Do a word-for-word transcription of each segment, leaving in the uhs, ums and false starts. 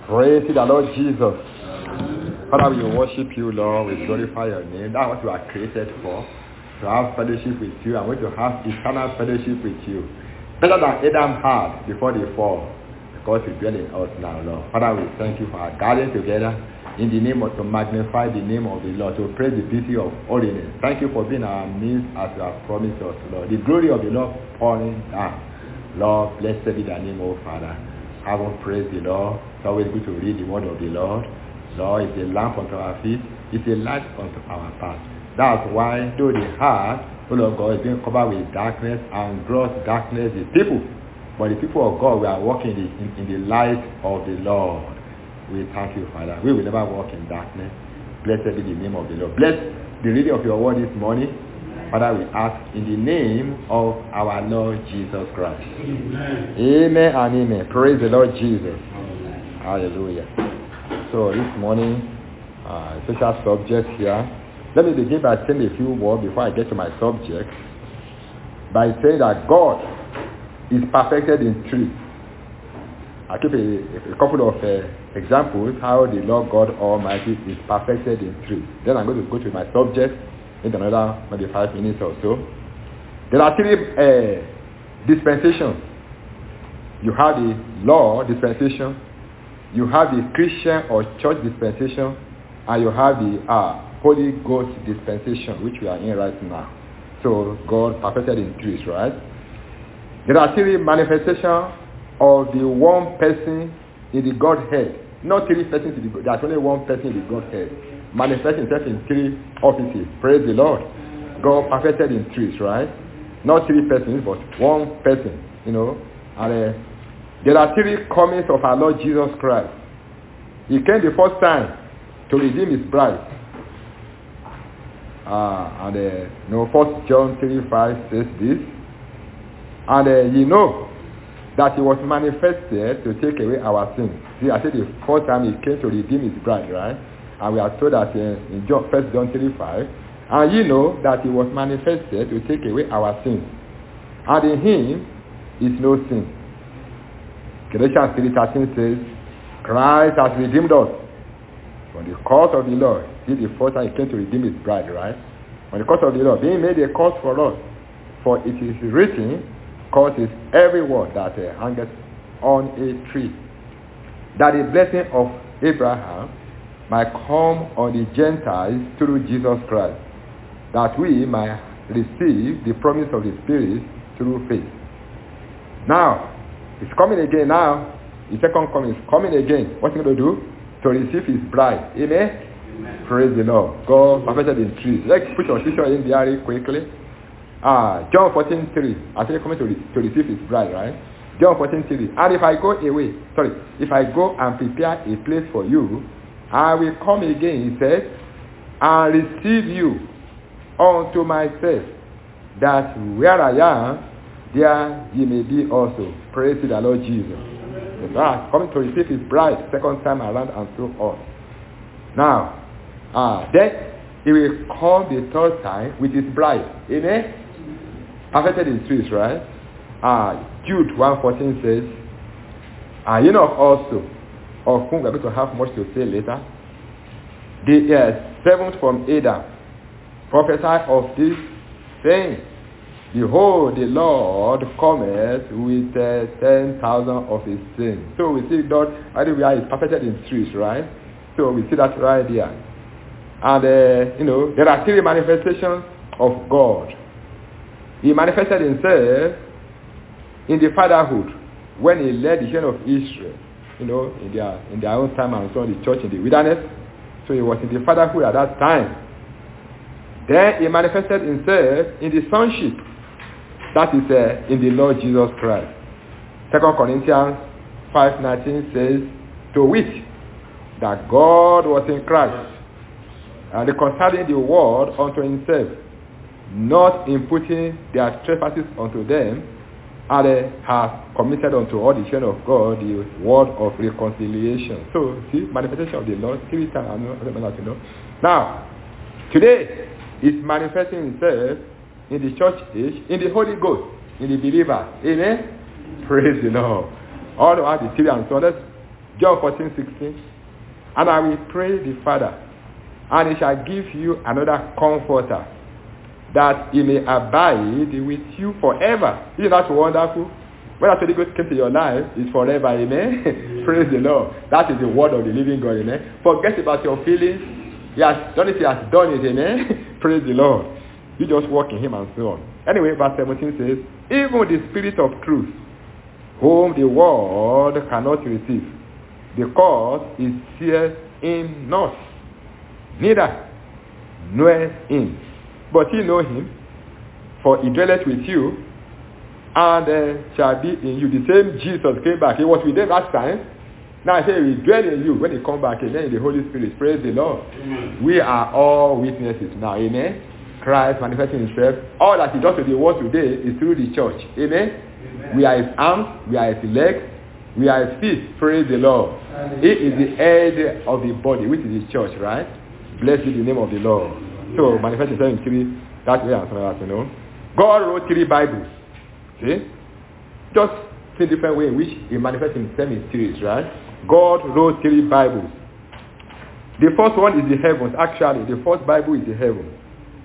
Praise the Lord Jesus. Father, we worship you, Lord. We glorify your name. That's what you are created for. To have fellowship with you. I want to have eternal fellowship with you. Better than Adam had before the fall. Because you dwell in us now, Lord. Father, we thank you for our gathering together in the name of to magnify the name of the Lord, to praise the beauty of holiness. Thank you for being our midst as you have promised us, Lord. The glory of the Lord pouring down. Lord, blessed be the name, O Father. I will praise the Lord. It's always good to read the word of the Lord. Lord, it's a lamp unto our feet. It's a light unto our path. That's why, though the heart, O Lord God, is being covered with darkness and gross darkness, the people. But the people of God, we are walking in the, in, in the light of the Lord. We thank you, Father. We will never walk in darkness. Blessed be the name of the Lord. Bless the reading of your word this morning. Father, we ask in the name of our Lord Jesus Christ. Amen. Amen and amen. Praise the Lord Jesus. Amen. Hallelujah. So this morning, uh, special subject here. Let me begin by saying a few words before I get to my subject. By saying that God is perfected in truth. I'll give a, a couple of uh, examples how the Lord God Almighty is perfected in truth. Then I'm going to go to my subject in another maybe five minutes or so. There are three uh, dispensations. You have the law dispensation, you have the Christian or church dispensation, and you have the uh, Holy Ghost dispensation, which we are in right now. So God perfected in truth, right? There are three manifestations of the one person in the Godhead. Not three persons in the Godhead. There's only one person in the Godhead. Manifesting himself in three offices. Praise the Lord. God perfected in truth, right? Not three persons, but one person, you know. And uh, there are three comings of our Lord Jesus Christ. He came the first time to redeem his bride. Uh, and uh, you know, First John three five says this. And uh, you know that he was manifested to take away our sins. See, I said the first time he came to redeem his bride, right? And we are told that uh, in John, First John three five. And you know that he was manifested to take away our sins. And in him is no sin. Galatians three thirteen says, Christ has redeemed us from the curse of the law. He the first time he came to redeem his bride, right? From the curse of the law, being made a curse for us. For it is written, curse is every word that uh, hangeth on a tree. That the blessing of Abraham might come on the Gentiles through Jesus Christ, that we might receive the promise of the Spirit through faith. Now, it's coming again now. The second coming is coming again. What's he going to do? To receive his bride. Amen? Amen. Praise the Lord. God perfected in truth. Let's put your scripture in there very quickly. Ah, John fourteen three. I think coming to, re- to receive his bride, right? John fourteen three. And if I go away, sorry, if I go and prepare a place for you, I will come again, he said, and receive you unto myself, that where I am, there ye may be also. Praise to the Lord Jesus. Ah, coming to receive his bride, second time around and so on. Now, ah, then he will come the third time with his bride. Amen? Perfected in truth, right? Ah, Jude one fourteen says, and you know also, of whom we are going to have much to say later, the uh, seventh from Adam prophesied of this, saying, behold, the Lord cometh with uh, ten thousand of his saints. So we see God, everywhere is perfected in truth, right? So we see that right there. And, uh, you know, there are three manifestations of God. He manifested himself in the fatherhood when he led the children of Israel, you know, in their in their own time and so on, the church in the wilderness. So he was in the fatherhood at that time. Then he manifested himself in the sonship. That is uh, in the Lord Jesus Christ. Second Corinthians five nineteen says, to wit, that God was in Christ, and reconciling the world unto himself, not imputing their trespasses unto them, and uh, have committed unto all the children of God the word of reconciliation. So, see, manifestation of the Lord, three times, I know, I don't know, you know. Now, today, is manifesting himself in the church age, in the Holy Ghost, in the believer. Amen? Praise the Lord. All about the three and so let's John fourteen sixteen. And I will pray the Father, and he shall give you another comforter, that he may abide with you forever. Isn't that wonderful? When the Holy Ghost came to your life, it's forever, amen? Praise the Lord. That is the word of the living God, amen? Forget about your feelings. He has done it, he has done it, amen? Praise the Lord. You just walk in him and so on. Anyway, verse seventeen says, even the Spirit of truth, whom the world cannot receive, because it seeth him not, neither knoweth him. But ye know him, for he dwelleth with you, and uh, shall be in you. The same Jesus came back. He was with them last time. Now I say he dwell in you when he come back, amen, in the Holy Spirit. Praise the Lord. Amen. We are all witnesses now, amen. Christ manifesting himself. All that he does to the world today is through the church. Amen. Amen. We are his arms, we are his legs, we are his feet. Praise the Lord. Amen. He is the head of the body, which is his church, right? Blessed be the name of the Lord. So manifesting himself in three, that way and something like that, you know. God wrote three Bibles. See? Just three different ways in which he manifests himself in series, right? God wrote three Bibles. The first one is the heavens. Actually, the first Bible is the heavens.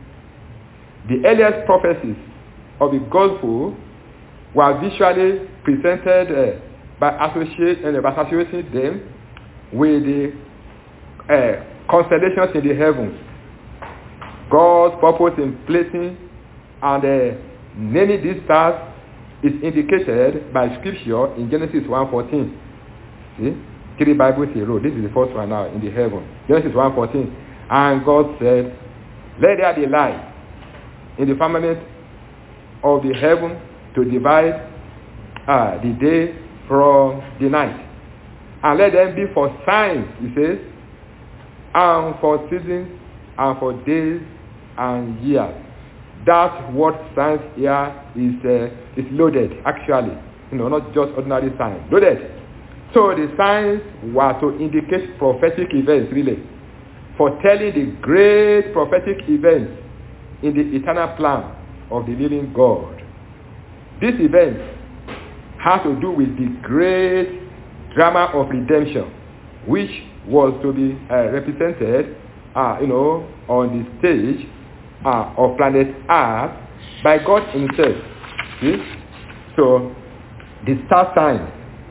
The earliest prophecies of the gospel were visually presented uh, by, associate, uh, by associating them with the uh, constellations in the heavens. God's purpose in placing and uh, naming these stars is indicated by scripture in Genesis one fourteen. See? Three Bibles he wrote. This is the first one now in the heaven. Genesis one fourteen. And God said, let there be light in the firmament of the heaven to divide uh, the day from the night. And let them be for signs, he says, and for seasons, and for days and years. That word signs here is uh, is loaded, actually. You know, not just ordinary signs. Loaded. So the signs were to indicate prophetic events, really. Foretelling the great prophetic events in the eternal plan of the living God. This event has to do with the great drama of redemption, which was to be uh, represented, uh, you know, on the stage uh, of planet Earth by God himself. See? So, the star signs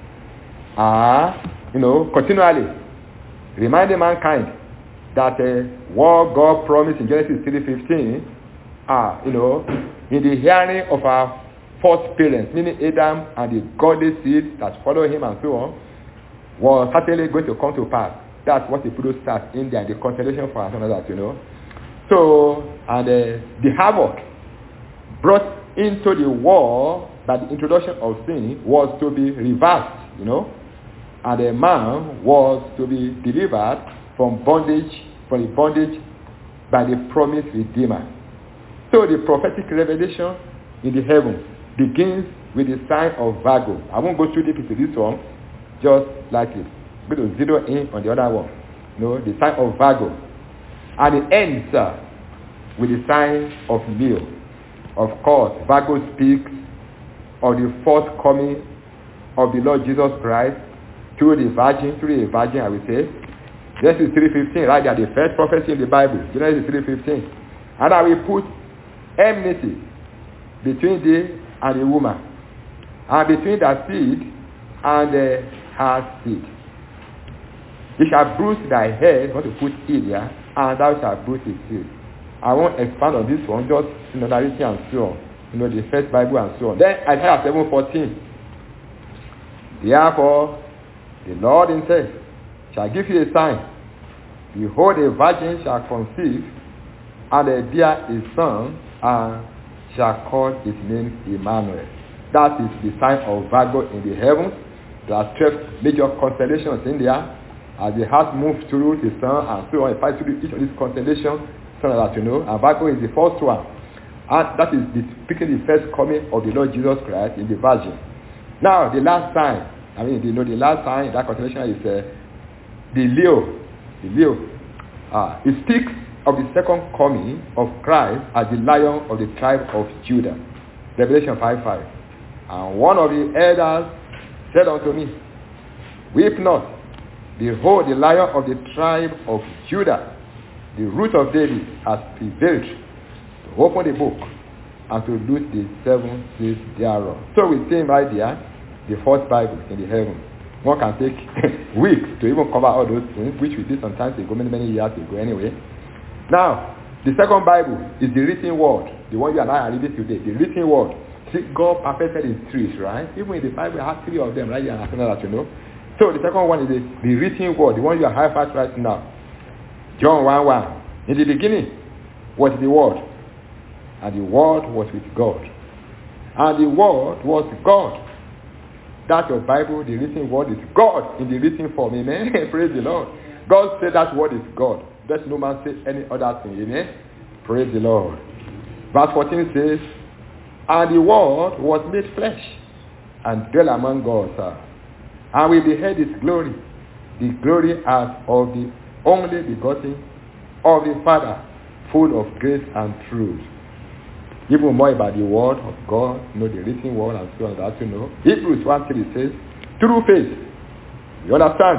are, you know, continually reminding mankind that uh, what God promised in Genesis three fifteen, uh, you know, in the hearing of our first parents, meaning Adam and the godly seed that follow him and so on, was certainly going to come to pass. That's what he put those stars in there, the constellation for another, you know. So, and uh, the havoc brought into the world by the introduction of sin was to be reversed, you know, and a man was to be delivered from bondage, from the bondage by the promised Redeemer. So the prophetic revelation in the heavens begins with the sign of Virgo. I won't go too deep into this one, just like it. I'm going to zero in on the other one. You know, the sign of Virgo. And it ends uh, with the sign of Leo. Of course, Virgo speaks of the forthcoming of the Lord Jesus Christ through the virgin, through a virgin, I will say. Genesis three fifteen, right there, the first prophecy in the Bible. Genesis three fifteen. And I will put enmity between thee and the woman, and between thy seed and uh, her seed. He shall bruise thy head, want to put it here, and thou shalt bruise his heel. I won't expand on this one, just synodality and so on. You know, the first Bible and so on. Then Isaiah seven fourteen. Therefore, the Lord himself shall give you a sign. Behold, a virgin shall conceive, and a bear a son, and shall call his name Emmanuel. That is the sign of Virgo in the heavens. There are twelve major constellations in there. As the heart moves through the sun and so on, it passes through each of these constellations, so that you know. And Virgo is the first one. And that is the, speaking the first coming of the Lord Jesus Christ in the Virgin. Now, the last sign, I mean, you know, the last sign in that constellation is uh, the Leo. The Leo. Uh, it speaks of the second coming of Christ as the Lion of the tribe of Judah. Revelation five five. And one of the elders said unto me, weep not. Behold, the Lion of the tribe of Judah, the root of David, has prevailed to open the book and to loose the seven seals thereof. So we see right there, the fourth Bible in the heaven. One can take weeks to even cover all those things, which we did sometimes ago, many, many years ago anyway. Now, the second Bible is the written word, the one you and I are reading today, the written word. See, God perfected his trees, right? Even in the Bible, I have three of them right here, as soon as you know. So the second one is the, the written word, the one you are high fast right now. John one one. In the beginning was the Word, and the Word was with God. And the Word was God. That's your Bible, the written word is God in the written form. Amen. Praise the Lord. God said that word is God. Let no man say any other thing. Amen. Praise the Lord. Verse fourteen says, and the Word was made flesh and dwelt among us. And we beheld his glory, the glory as of the only begotten of the Father, full of grace and truth. Even more about the word of God, you know, the written word and so on, that you know. Hebrews one three says, through faith, you understand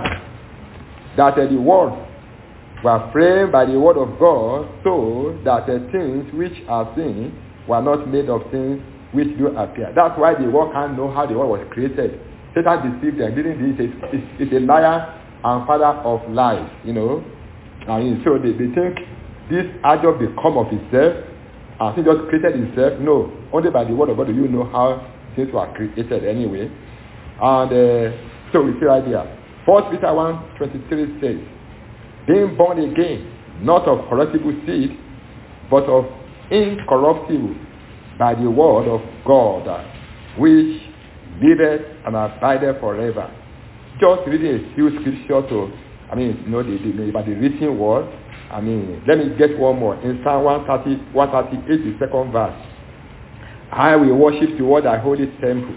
that uh, the words were framed by the word of God, so that the uh, things which are seen were not made of things which do appear. That's why the world can't know how the world was created. Satan deceived them, didn't he? It's a liar and father of lies, you know. And so they, they think this adjunct will come of itself, and he just created himself. No, only by the word of God do you know how things were created anyway. And uh, so we see right here, First Peter one twenty-three says, being born again, not of corruptible seed, but of incorruptible, by the word of God, which liveth and abideth forever. Just reading a few scriptures to, I mean, you know, the, the, about the written word. I mean, let me get one more. In Psalm one thirty, one thirty-eight, the second verse. I will worship toward thy holy temple,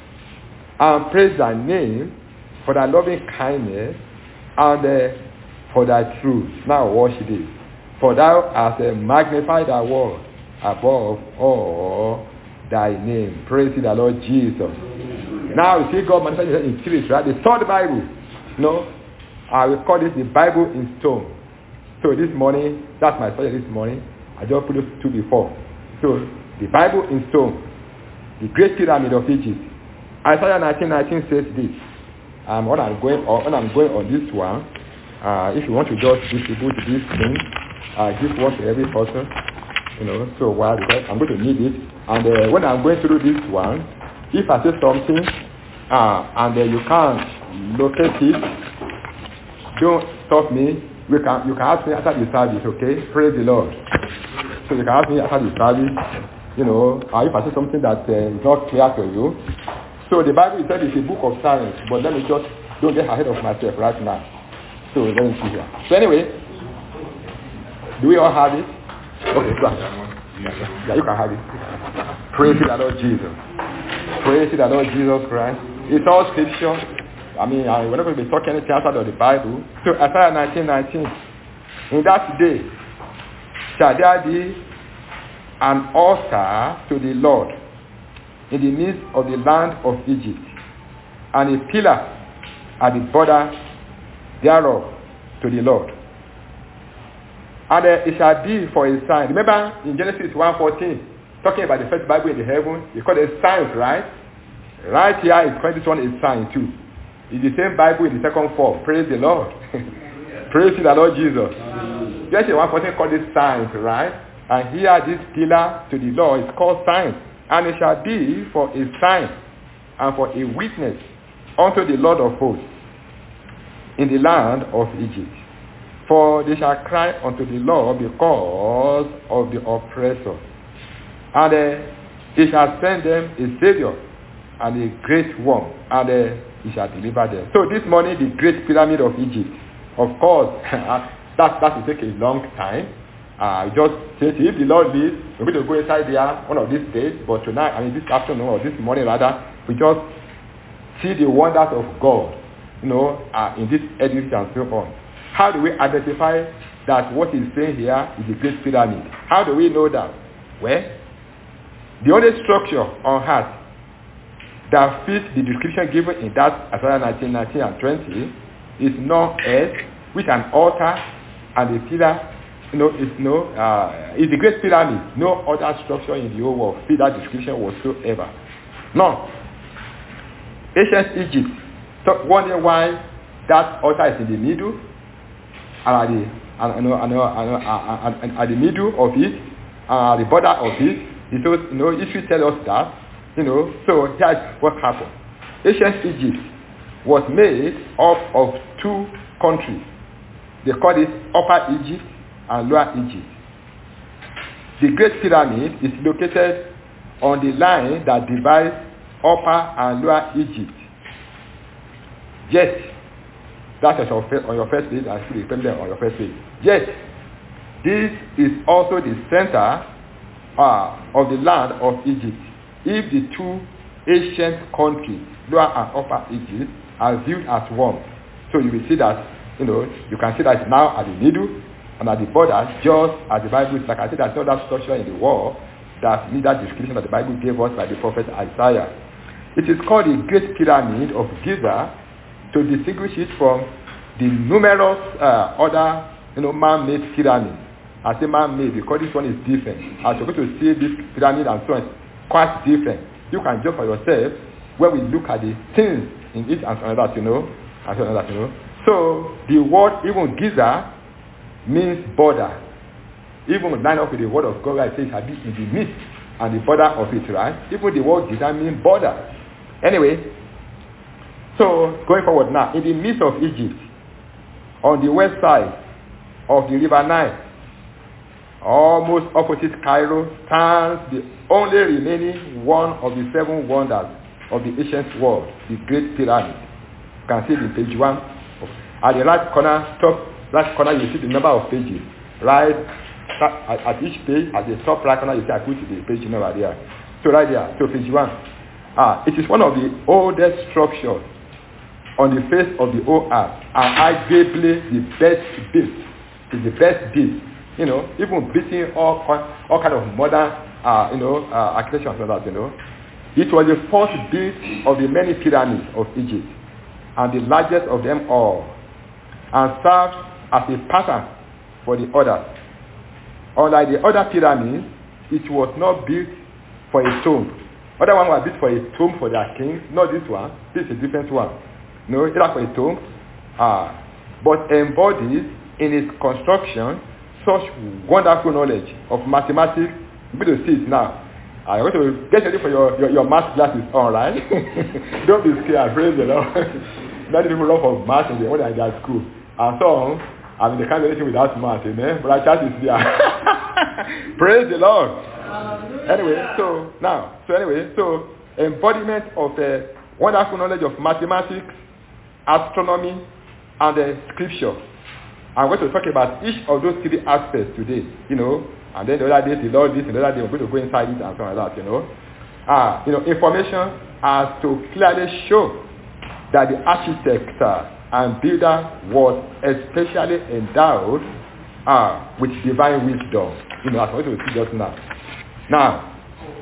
and praise thy name for thy loving kindness and uh, for thy truth. Now watch this. For thou hast uh, magnified thy word above all thy name. Praise the Lord Jesus. Now you see God manifested in spirit, right? The third Bible. You know, I will call this the Bible in stone. So this morning, that's my study this morning. I just put those two before. So the Bible in stone, the Great Pyramid of Egypt. Isaiah nineteen nineteen says this. Um, when I'm going on, when I'm going on this one, uh, if you want to just distribute this thing, uh, give one to every person. You know, so why? Because I'm going to need it. And uh, when I'm going through this one, if I say something uh, and uh, you can't locate it, don't stop me. We can, you can ask me after the service, okay? Praise the Lord. So you can ask me after the service, you know, uh, if I say something that uh, is not clear to you. So the Bible itself is a book of science, but let me just don't get ahead of myself right now. So let me see here. So anyway, do we all have it? Okay, go ahead. Yeah, you can have it. Praise the Lord Jesus. Praise the Lord Jesus Christ. It's all scripture. I mean, I, we're not going to be talking anything outside of the Bible. So Isaiah nineteen nineteen. In that day shall there be an altar to the Lord in the midst of the land of Egypt, and a pillar at the border thereof to the Lord. And uh, it shall be for a sign. Remember in Genesis one fourteen, talking about the first Bible in the heaven, it's called a sign, right? Right here, it's called this one a sign too. It's the same Bible in the second form. Praise the Lord. Praise the Lord Jesus. Genesis one fourteen called this signs, right? And here this pillar to the Lord is called sign. And it shall be for a sign and for a witness unto the Lord of hosts in the land of Egypt. For they shall cry unto the Lord because of the oppressor. And uh, he shall send them a Savior and a great one. And uh, he shall deliver them. So this morning, the Great Pyramid of Egypt. Of course, that, that will take a long time. Uh, just say, if the Lord lives, we're going to go inside there one of these days. But tonight, I mean this afternoon or this morning rather, we just see the wonders of God, you know, uh, in this edifice and so on. How do we identify that what he's saying here is the Great Pyramid? How do we know that? Well, the only structure on earth that fits the description given in that Isaiah nineteen, nineteen and twenty is known as, with an altar and a pillar, you know, is no, uh, is the Great Pyramid. No other structure in the whole world fit that description whatsoever. Now, ancient Egypt, so wondering why that altar is in the middle, and at the, and, you know, and, and, and, and at the middle of it, and at the border of it, it was, you know, history tells us that, you know, so that's what happened. Ancient Egypt was made up of two countries. They call it Upper Egypt and Lower Egypt. The Great Pyramid is located on the line that divides Upper and Lower Egypt. Yes, that is on your first page, and still the on your first page. Yes, this is also the center uh, of the land of Egypt. If the two ancient countries, Lower and Upper Egypt, are viewed as one, so you will see that, you know, you can see that it's now at the middle and at the border, just as the Bible is. Like I said, there's no other structure in the world that meets that description that the Bible gave us by the prophet Isaiah. It is called the Great Pyramid of Giza to distinguish it from the numerous uh, other, you know, man-made pyramids. I say man-made because this one is different. As you're going to see this pyramid and so on, it's quite different. You can judge for yourself when we look at the things in each and another, you know, and so another, you know. So the word even Giza means border. Even line up with the word of God, where it says it be in the midst and the border of it, right? Even the word Giza means border. Anyway, so going forward now, in the midst of Egypt, on the west side of the river Nile, almost opposite Cairo, stands the only remaining one of the seven wonders of the ancient world, the Great Pyramid. You can see it in page one. At the right corner, top right corner, you see the number of pages. Right at, at each page, at the top right corner, you see I put the page number there. So right there, so page one. Ah, it is one of the oldest structures on the face of the whole earth, and arguably the best built. It's the best built. You know, even beating all all kind of modern, uh, you know, uh, architecture and so that, you know. It was the first built of the many pyramids of Egypt, and the largest of them all, and served as a pattern for the others. Unlike the other pyramids, it was not built for a tomb. Other one was built for a tomb for their kings, not this one. This is a different one. No, either for a tomb, uh, but embodies in its construction such wonderful knowledge of mathematics. You're going to see it now. I'm going to get ready for your, your, your math classes on, right? Don't be scared, praise the Lord. Many people love of math in the when they're at school. And so, I mean, they can't do anything without math, amen? But I chat is there. Praise the Lord. Anyway, so now, so anyway, so embodiment of the wonderful knowledge of mathematics, astronomy, and the scripture. I'm going to talk about each of those three aspects today, you know, and then the other day, the Lord this, and the other day, we're going to go inside it and something like that, you know. Ah, you know, information as to clearly show that the architect uh, and builder was especially endowed uh, with divine wisdom. You know, as we're going to see just now. Now,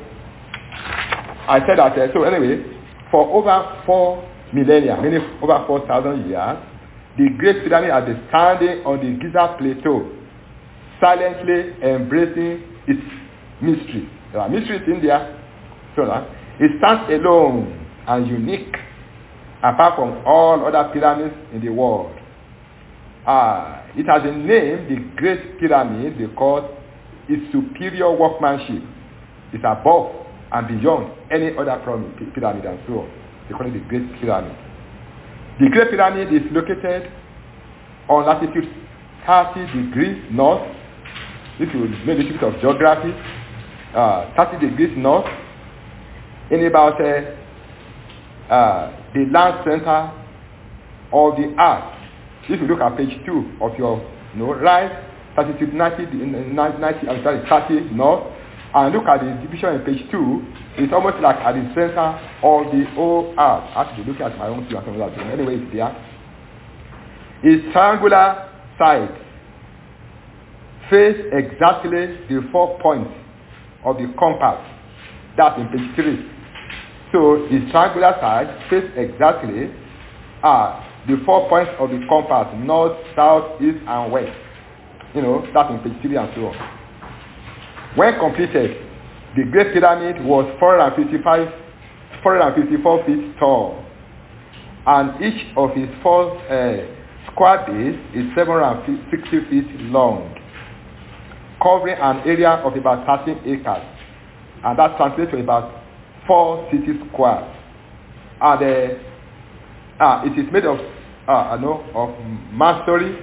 I said that, uh, so anyway, for over four millennia, meaning over four thousand years, the Great Pyramid has been standing on the Giza Plateau, silently embracing its mystery. There are mysteries in there. So that it stands alone and unique, apart from all other pyramids in the world. Uh, it has been named the Great Pyramid because its superior workmanship is above and beyond any other pyramid and so on. They call it the Great Pyramid. The Great Pyramid is located on latitude thirty degrees north. If you know a little bit of geography, uh, thirty degrees north, in about uh, uh, the land center of the earth. If you look at page two of your, you know, right, latitude ninety, ninety, I'm sorry, thirty north, and look at the division in page two, it's almost like at the center of the whole earth. Actually, look at my own view and something like that. Anyway, it's there. Its triangular side face exactly the four points of the compass. That's in page three. So the triangular side face exactly uh, the four points of the compass, north, south, east, and west. You know, that's in page three and so on. When completed, the Great Pyramid was four hundred fifty-five, four hundred fifty-four feet tall, and each of its four uh, square base is seven hundred sixty feet long, covering an area of about thirteen acres, and that translates to about four city squares. And uh, uh, it is made of, uh, you know, of masonry,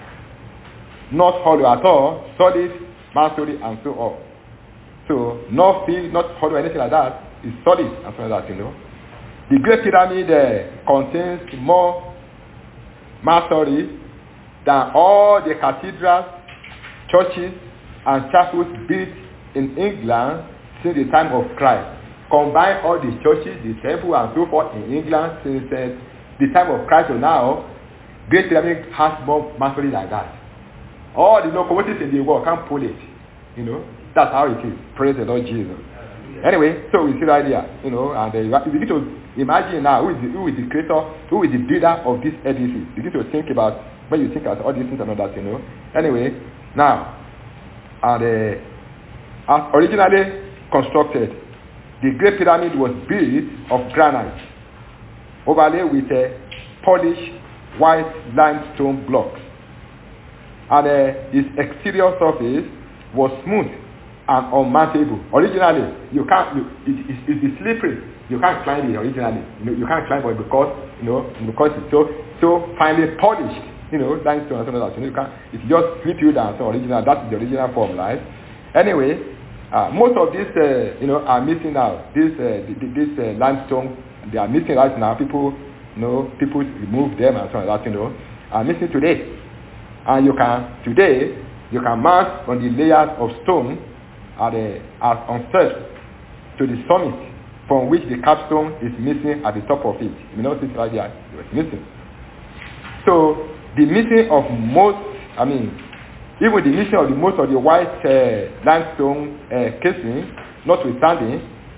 not hollow at all, solid masonry, and so on. So, not feel, not hollow, anything like that. It's solid, and so like that, you know. The Great Pyramid uh, contains more masonry than all the cathedrals, churches, and chapels built in England since the time of Christ. Combine all the churches, the temple, and so forth in England since uh, the time of Christ to now, Great Pyramid has more masonry like that. All the locomotives in the world can't pull it. You know, that's how it is. Praise the Lord Jesus. Anyway, so we see right here, you know, and uh, you begin to imagine now who is, the, who is the creator, who is the builder of this edifice. You begin to think about when you think about all these things and all that, you know. Anyway, now, and uh, as originally constructed, the Great Pyramid was built of granite, overlaid with a polished white limestone blocks, and uh, its exterior surface was smooth and unmountable. Originally, you can't. You, it, it, it is slippery. You can't climb it originally. You know, you can't climb it because you know because it's so so finely polished. You know, limestone and so on. You know, you can't. It just slip you down. So original. That's the original form, right? Anyway. Uh, most of these, uh, you know, are missing now. This, uh, this uh, limestone, they are missing right now. People, you know, people remove them and so on. That, you know, are missing today. And you can today, you can mark on the layers of stone at the as on first to the summit, from which the capstone is missing at the top of it. You know, this right here, it was missing. So the missing of most, I mean. Even the missing of the most of the white uh, limestone uh, casing, notwithstanding,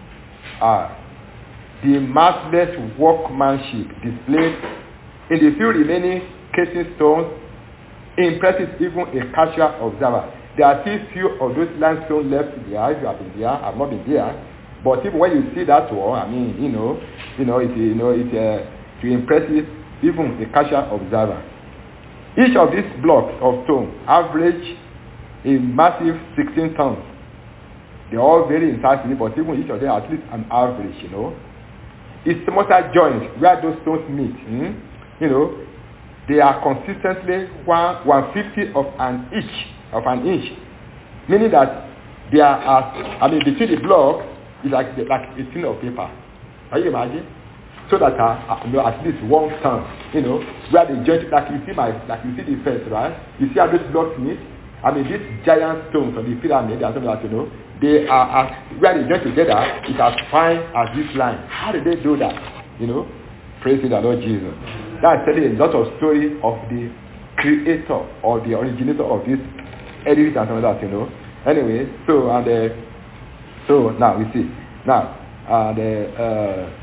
uh, the matchless workmanship displayed in the few remaining casing stones impresses even a casual observer. There are still few of those limestone left there. If you have been there, I've not been there. But even when you see that one, I mean, you know, you know, it, you know, it uh, to impresses even a casual observer. Each of these blocks of stone average a massive sixteen tons. They all vary in size, but even each of them at least an average, you know. Its mortar joints where those stones meet, hmm, you know, they are consistently one one fifty of an inch of an inch, meaning that they are as I mean between the block is like like a thin of paper. Can you imagine? So that uh, you know, at least one ton, you know, where the joint, like you see my, like you see the fence, right? You see how those blocks meet. I mean, these giant stones on the pyramid, and something like you know, they are as where they join together is as fine as this line. How did they do that? You know, praise the Lord Jesus. That's telling a lot of story of the creator or the originator of this edifice and something like that, you know. Anyway, so and uh, so now we see now uh, the. Uh,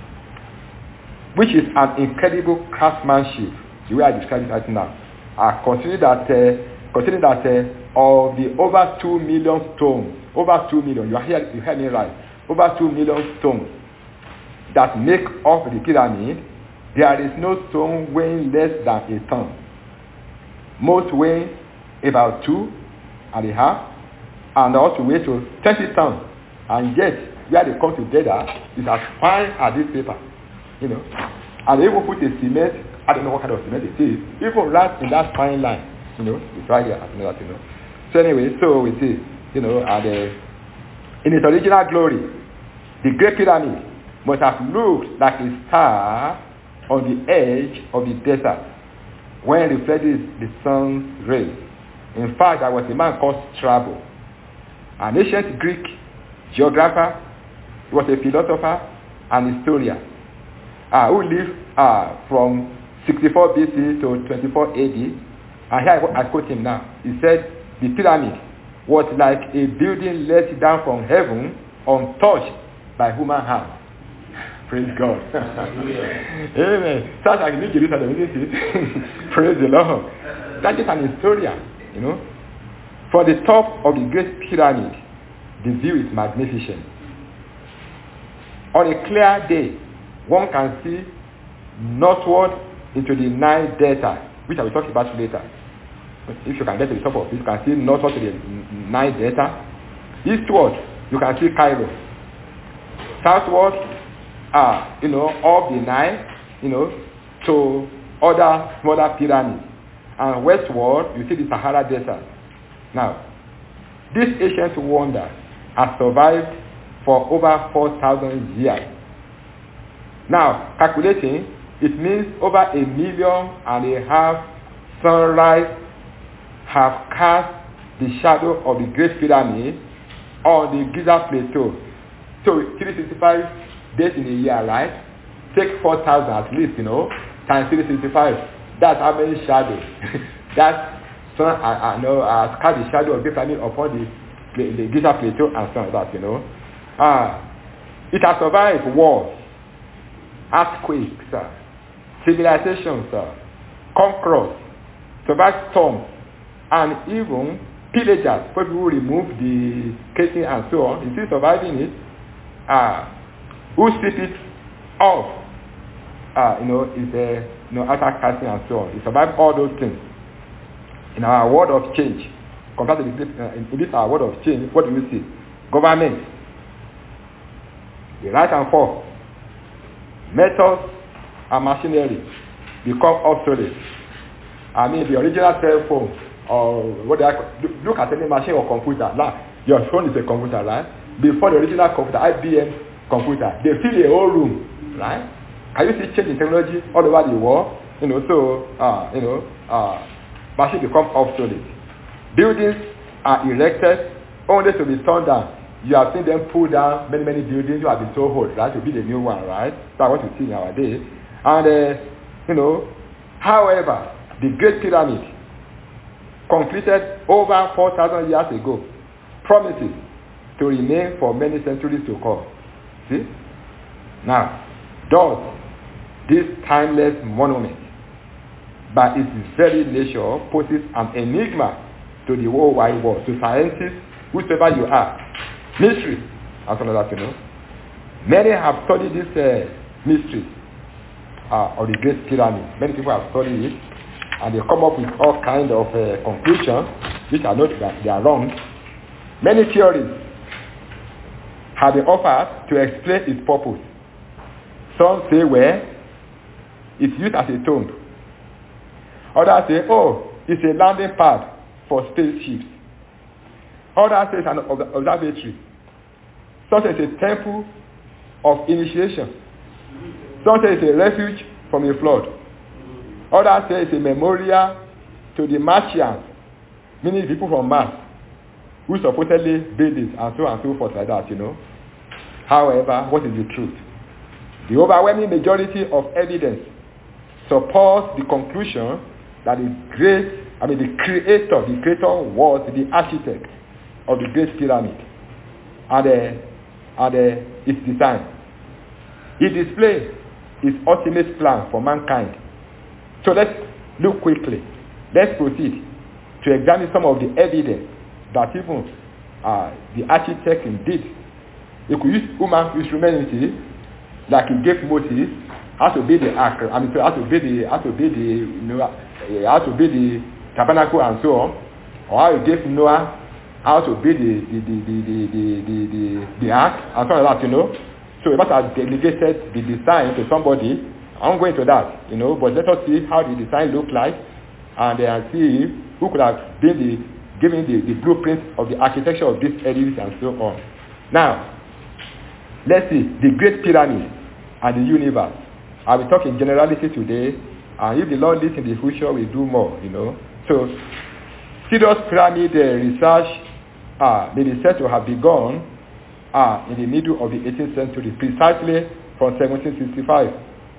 which is an incredible craftsmanship, the way I describe it right now. Uh, consider that, uh, consider that uh, of the over two million stones, over two million, you hear, you heard me right, over two million stones that make up the pyramid, there is no stone weighing less than a ton. Most weigh about two and a half, and also weigh to twenty tons, and yet where they come together is as fine as this paper. You know, and they even put a cement, I don't know what kind of cement it is, even right in that fine line, you know, it's right here, you know, that, you know. So anyway, so we see, you know, and uh, in its original glory, the Great Pyramid must have looked like a star on the edge of the desert when it reflected the sun's rays. In fact, there was a man called Strabo, an ancient Greek geographer, he was a philosopher and historian. Uh, who lived uh, from sixty-four B C to twenty-four A D. And here I quote him now. He said, the pyramid was like a building let down from heaven untouched by human hand. Praise God. Amen. Such like New Jerusalem, isn't it? Praise the Lord. That is an historian, you know. For the top of the Great Pyramid, the view is magnificent. On a clear day, one can see northward into the Nile Delta, which I will talk about later. If you can get to the top of it, you can see northward to the Nile Delta. Eastward, you can see Cairo. Southward, uh, you know, up the Nile, you know, to other smaller pyramids. And westward, you see the Sahara Desert. Now, this ancient wonder has survived for over four thousand years. Now, calculating, it means over a million and a half sunrise have cast the shadow of the Great Pyramid on the Giza Plateau. So, three hundred sixty-five days in a year, right? Take four thousand at least, you know, times three hundred sixty-five. That's how many shadows. That's sun, I, I know, has cast the shadow of the Great Pyramid upon the, the, the Giza Plateau and so on that, you know. Uh, it has survived wars, earthquakes, uh, civilizations, uh, conquerors, survived storms, and even pillagers, people who remove the casing and so on. Is still surviving it? Uh, who strip it off? Uh, you know, is a you know after casting and so on. It survived all those things. In our world of change, compared to this, uh, in this our world of change, what do you see? Government, the right and forth, methods and machinery become obsolete. I mean, the original cell phone, or what they are, look at any machine or computer. Now, your phone is a computer, right? Before the original computer, I B M computer, they fill a whole room, right? Can you see change in technology all over the world? You know, so, uh, you know, uh, machines become obsolete. Buildings are erected only to be torn down. You have seen them pull down many, many buildings who have been so old, right, to build a new one, right? That's what we see nowadays. And, uh, you know, however, the Great Pyramid, completed over four thousand years ago, promises to remain for many centuries to come. See? Now, does this timeless monument, by its very nature, poses an enigma to the whole wide world, to scientists, whosoever you are. Mystery, as one of that, you know. Many have studied this uh, mystery uh, of the Great Pyramid. Many people have studied it, and they come up with all kinds of uh, conclusions, which are not that they are wrong. Many theories have been offered to explain its purpose. Some say, well, it's used as a tomb. Others say, oh, it's a landing pad for spaceships. Others say it's an observatory. Some say it's a temple of initiation. Some say it's a refuge from a flood. Others say it's a memorial to the Martians, meaning people from Mars, who supposedly built it, and so and so forth like that, you know. However, what is the truth? The overwhelming majority of evidence supports the conclusion that the great, I mean the creator, the creator was the architect of the Great Pyramid, and, uh, and uh, its design. He displayed his ultimate plan for mankind. So let's look quickly. Let's proceed to examine some of the evidence that even uh, the architect indeed, he could use human instrumentality, like he gave Moses how to build the ark, I mean, how to build the, how to build the, you know, how to build the tabernacle and so on, or how he gave Noah how to build the the the the the the, the, the ark and so on like that, you know. So he must have delegated the design to somebody. I won't go into that, you know, but let us see how the design looked like, and then see who could have been the giving the, the blueprint of the architecture of this edifice and so on. Now, let's see the Great Pyramid and the universe. I will talk in generality today, and if the Lord leads in the future, we'll do more, you know. So, serious pyramid uh, research uh, may be said to have begun uh, in the middle of the eighteenth century, precisely from seventeen sixty-five,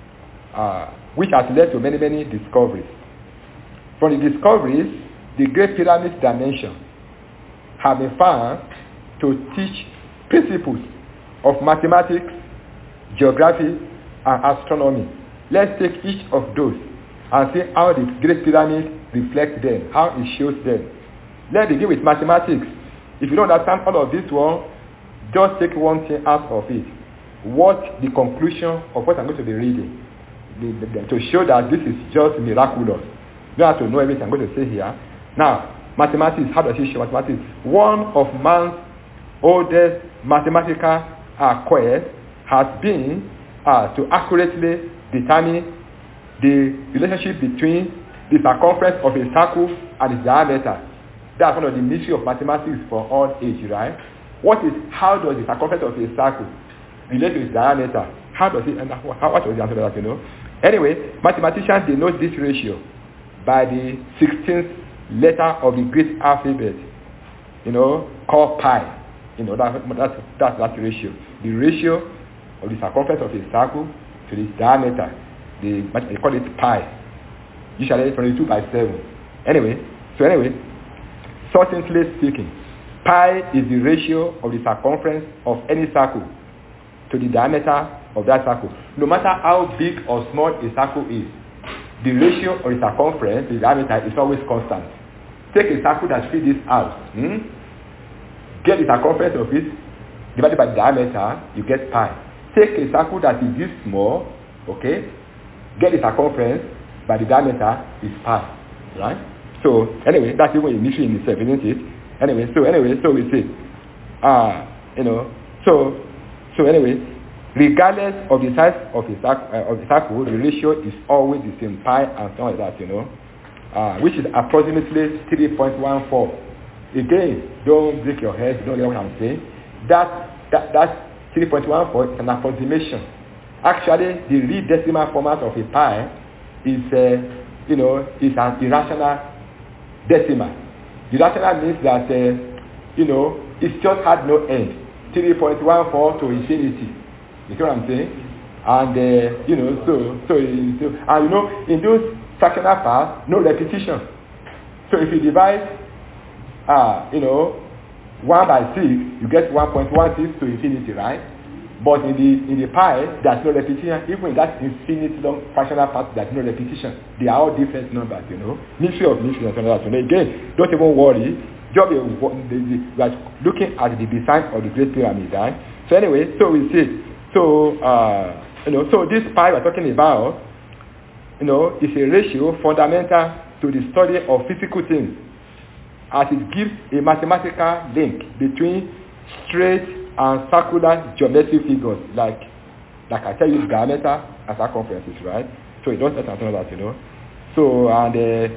uh, which has led to many, many discoveries. From the discoveries, the Great Pyramid's dimensions have been found to teach principles of mathematics, geography, and astronomy. Let's take each of those and see how the Great Pyramid reflects them, how it shows them. Let's begin with mathematics. If you don't understand all of this one, just take one thing out of it. What the conclusion of what I'm going to be reading, the, the, the, to show that this is just miraculous. You don't have to know everything I'm going to say here. Now, mathematics, how does it show mathematics? One of man's oldest mathematical uh, quest has been uh, to accurately determine the relationship between the circumference of a circle and its diameter. That's one of the mysteries of mathematics for all age, right? What is, how does the circumference of a circle relate to its diameter? How does it, and how, what was the answer to that, you know? Anyway, mathematicians denote this ratio by the sixteenth letter of the Greek alphabet, you know, called pi. You know, that, that's, that's that ratio. The ratio of the circumference of a circle to its diameter. They, they call it pi. Usually twenty-two by seven. Anyway, so anyway, succinctly speaking, pi is the ratio of the circumference of any circle to the diameter of that circle. No matter how big or small a circle is, the ratio of the circumference to the diameter is always constant. Take a circle that fits this house. Hmm? Get the circumference of it, divided by the diameter, you get pi. Take a circle that is this small, okay? Get the circumference by the diameter is pi, right? So anyway, that's even a mystery in itself, isn't it? Anyway, so anyway, so we see, uh, you know, so so anyway, regardless of the size of the circle, uh, of the circle, the ratio is always the same, pi and something like that, you know, uh, which is approximately three point one four. Again, don't break your head, don't get what I'm saying. That that that three point one four is an approximation. Actually, the real decimal format of a pi is, uh, you know, is an irrational decimal. Irrational means that, uh, you know, it's just had no end. three point one four to infinity. You see what I'm saying? And, uh, you know, so, so, so, and you know, in those fractional parts, no repetition. So if you divide, uh, you know, one by six, you get one point one six to infinity, right? But in the in the pi, there's no repetition. Even in that infinite long fractional part, there's no repetition. They are all different numbers, you know. Mystery of mystery and that. So again, don't even worry. Just be like looking at the design of the Great Pyramid, right? So anyway, so we see. So uh, you know, so this pi we're talking about, you know, is a ratio fundamental to the study of physical things, as it gives a mathematical link between straight and circular geometric figures, like like I tell you, diameter and circumferences, right? So it does that and that, you know. So and uh,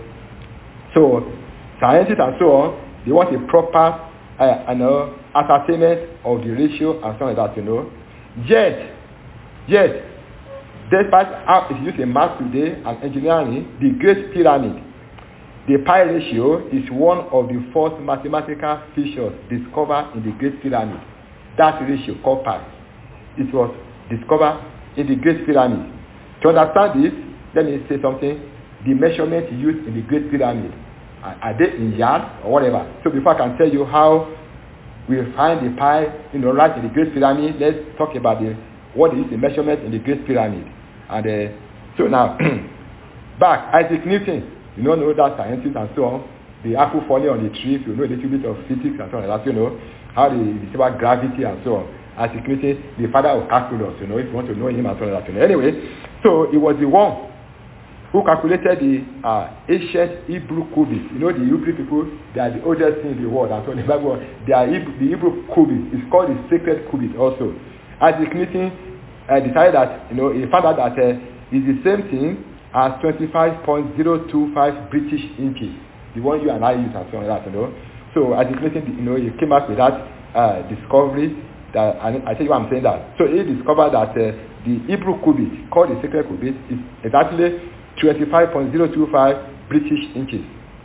so scientists and so on, they want a proper uh, you know, ascertainment of the ratio and something like that, you know. Yet, yet, despite how it's used in math today and engineering, the Great Pyramid, the pi ratio is one of the first mathematical features discovered in the Great Pyramid. That ratio called pi, it was discovered in the Great Pyramid. To understand this, let me say something. The measurements used in the Great Pyramid, are, are they in yards or whatever? So before I can tell you how we find the pi, you know, right in the Great Pyramid, let's talk about the what is the measurement in the Great Pyramid. And uh, so now, back, Isaac Newton, you know, know that scientists and so on, the apple falling on the tree, you know a little bit of physics and so on, like that, you know, how they discover gravity and so on. As he created the father of calculus, you know, if you want to know him and so on, like that, you know. Anyway, so it was the one who calculated the uh, ancient Hebrew cubit. You know, the Hebrew people, they are the oldest thing in the world, and so in the Bible, they are Hebrew, the Hebrew cubit. It's called the sacred cubit also. Isaac Newton uh, decided that, you know, he found out that uh, it's the same thing as twenty-five point zero two five British inches, the one you and I use and so on, like that, you know. So Isaac Newton, you know, he came up with that uh, discovery. That, and I tell you why I'm saying that. So he discovered that uh, the Hebrew cubit, called the sacred cubit, is exactly twenty-five point zero two five British inches.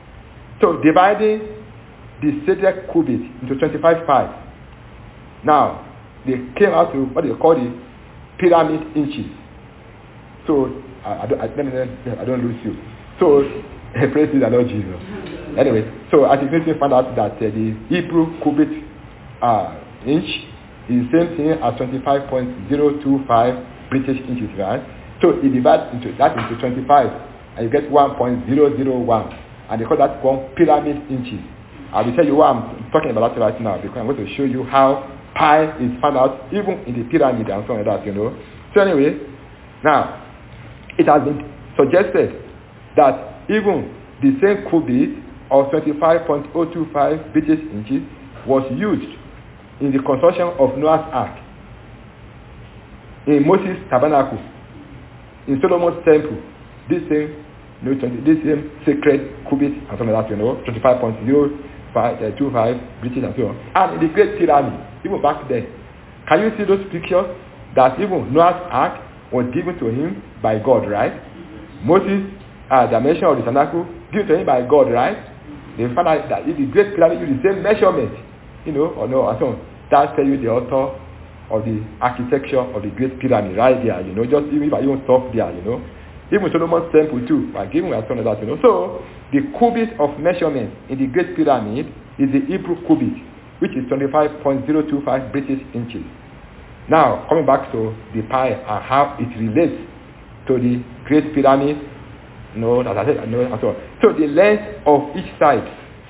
So dividing the sacred cubit into twenty-five parts, now they came out to what they call the pyramid inches. So I, I, don't, I, I don't lose you. So praise the Lord Jesus. Anyway, so as you can found out that uh, the Hebrew cubit uh, inch is the same thing as twenty-five point zero two five British inches, right? So you divide into that into twenty-five, and you get one point zero zero one, and they call that one pyramid inches. I will tell you why I'm talking about that right now, because I'm going to show you how pi is found out even in the pyramid and something like that, you know. So anyway, now, it has been suggested that even the same cubit of twenty-five point zero two five British inches was used in the construction of Noah's Ark, in Moses' tabernacle, in Solomon's temple. This same, you know, this same sacred cubit and something like that, you know, twenty-five point zero two five British and so on. And in the Great Pyramid, even back then, can you see those pictures that even Noah's Ark was given to him by God, right? Moses, uh, the dimension of the tabernacle, given to him by God, right? They found out that if the Great Pyramid used the same measurement, you know, or no, or so on. That tells you the author of the architecture of the Great Pyramid right there, you know, just even if I even stop there, you know. Even Solomon's temple too, by giving us some of that, you know. So, the cubit of measurement in the Great Pyramid is the Hebrew cubit, which is twenty-five point zero two five British inches. Now, coming back to the pi and how it relates to the Great Pyramid, you know, as I said, you know, and so on. So, the length of each side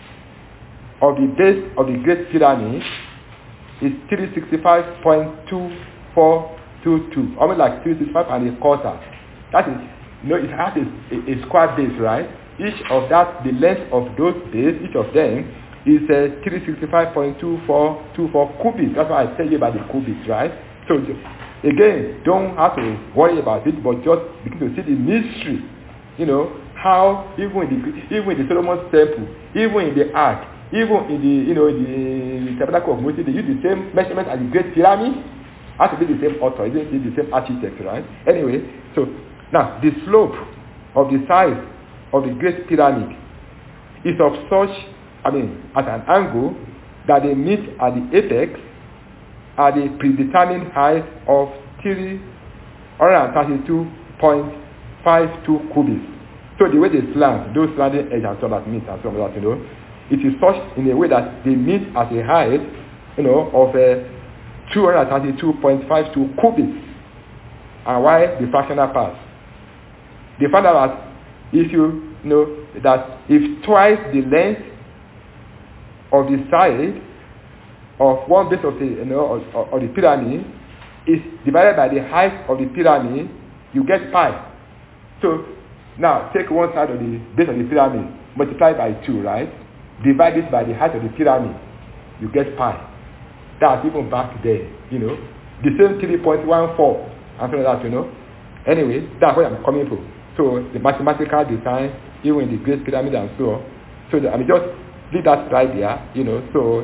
of the base of the Great Pyramid is three hundred sixty-five point two four two two, almost like three hundred sixty-five and a quarter. That is, you know, it has a, a, a square base, right? Each of that, the length of those bases, each of them is uh, three hundred sixty-five point two four two four cubits. That's why I tell you about the cubits, right? So, again, don't have to worry about it, but just begin to see the mystery. You know, how even in the, even in the Solomon's temple, even in the ark, even in the, you know, in the tabernacle of Moses, they use the same measurement as the Great Pyramid. Has to be the same author, isn't it? The same architect, right? Anyway, so now the slope of the size of the Great Pyramid is of such, I mean, at an angle that they meet at the apex at the predetermined height of three hundred thirty-two point five two cubits. So the way they slant, those slanting edges and so that meet and so that, you know, it is such in a way that they meet at a height, you know, of a uh, two hundred thirty-two point five two cubits. And why the fractional part? They found out that if you know that if twice the length of the side of one base of the, you know, of, of the pyramid is divided by the height of the pyramid, you get pi. So now take one side of the base of the pyramid, multiply by two, right? Divide it by the height of the pyramid, you get pi. That's even back there, you know. The same three point one four, and like that, you know. Anyway, that's where I'm coming from. So the mathematical design, even in the Great Pyramid and so on. So the, I mean, just leave that right there, you know. So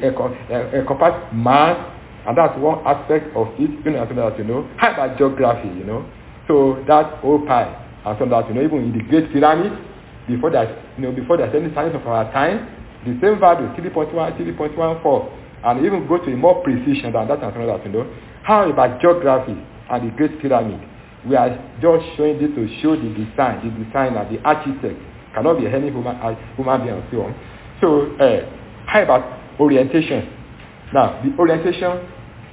a compass mass, and that's one aspect of it, you know, and that, you know. How about geography, you know? So that's all pi, and so that, you know, even in the Great Pyramid, before that, you know, before there's any science of our time, the same value, three point one, three point one four. And even go to a more precision than that and something like that, you know. How about geography and the Great Pyramid? We are just showing this to show the design, the designer, the architect. Cannot be any human, human being and so on. So, uh, how about orientation? Now, the orientation,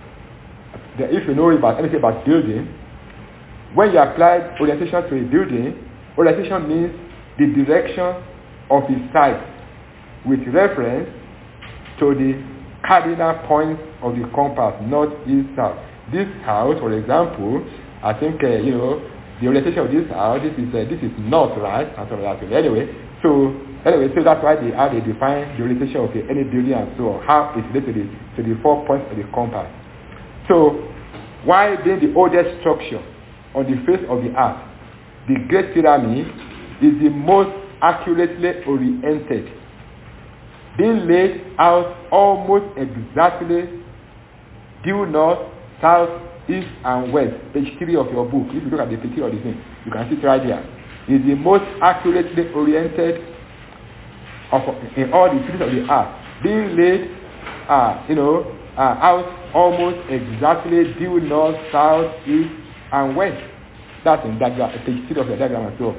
the, if you know about anything about building, when you apply orientation to a building, orientation means the direction of its site with reference to the cardinal points of the compass, north, east, south. This house, for example, I think, uh, you know, the orientation of this house, this is uh, this is north, right? And so that. Anyway, so anyway, so that's why they how they define the orientation of the, any building and so on, how it's related to the, to the four points of the compass. So, why being the oldest structure on the face of the earth, the Great Pyramid is the most accurately oriented, being laid out almost exactly due north, south, east, and west. Page three of your book. If you look at the picture of the thing, you can see it right there. It's the most accurately oriented of in all the cities of the earth, being laid, uh, you know, uh, out almost exactly due north, south, east, and west. That's in diagram, page three of the diagram as well.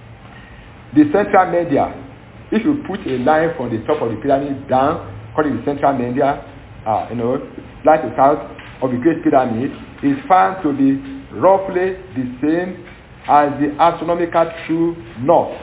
The central media. If you put a line from the top of the pyramid down, call it the central media, uh, you know, like the south of the Great Pyramid, is found to be roughly the same as the astronomical true north.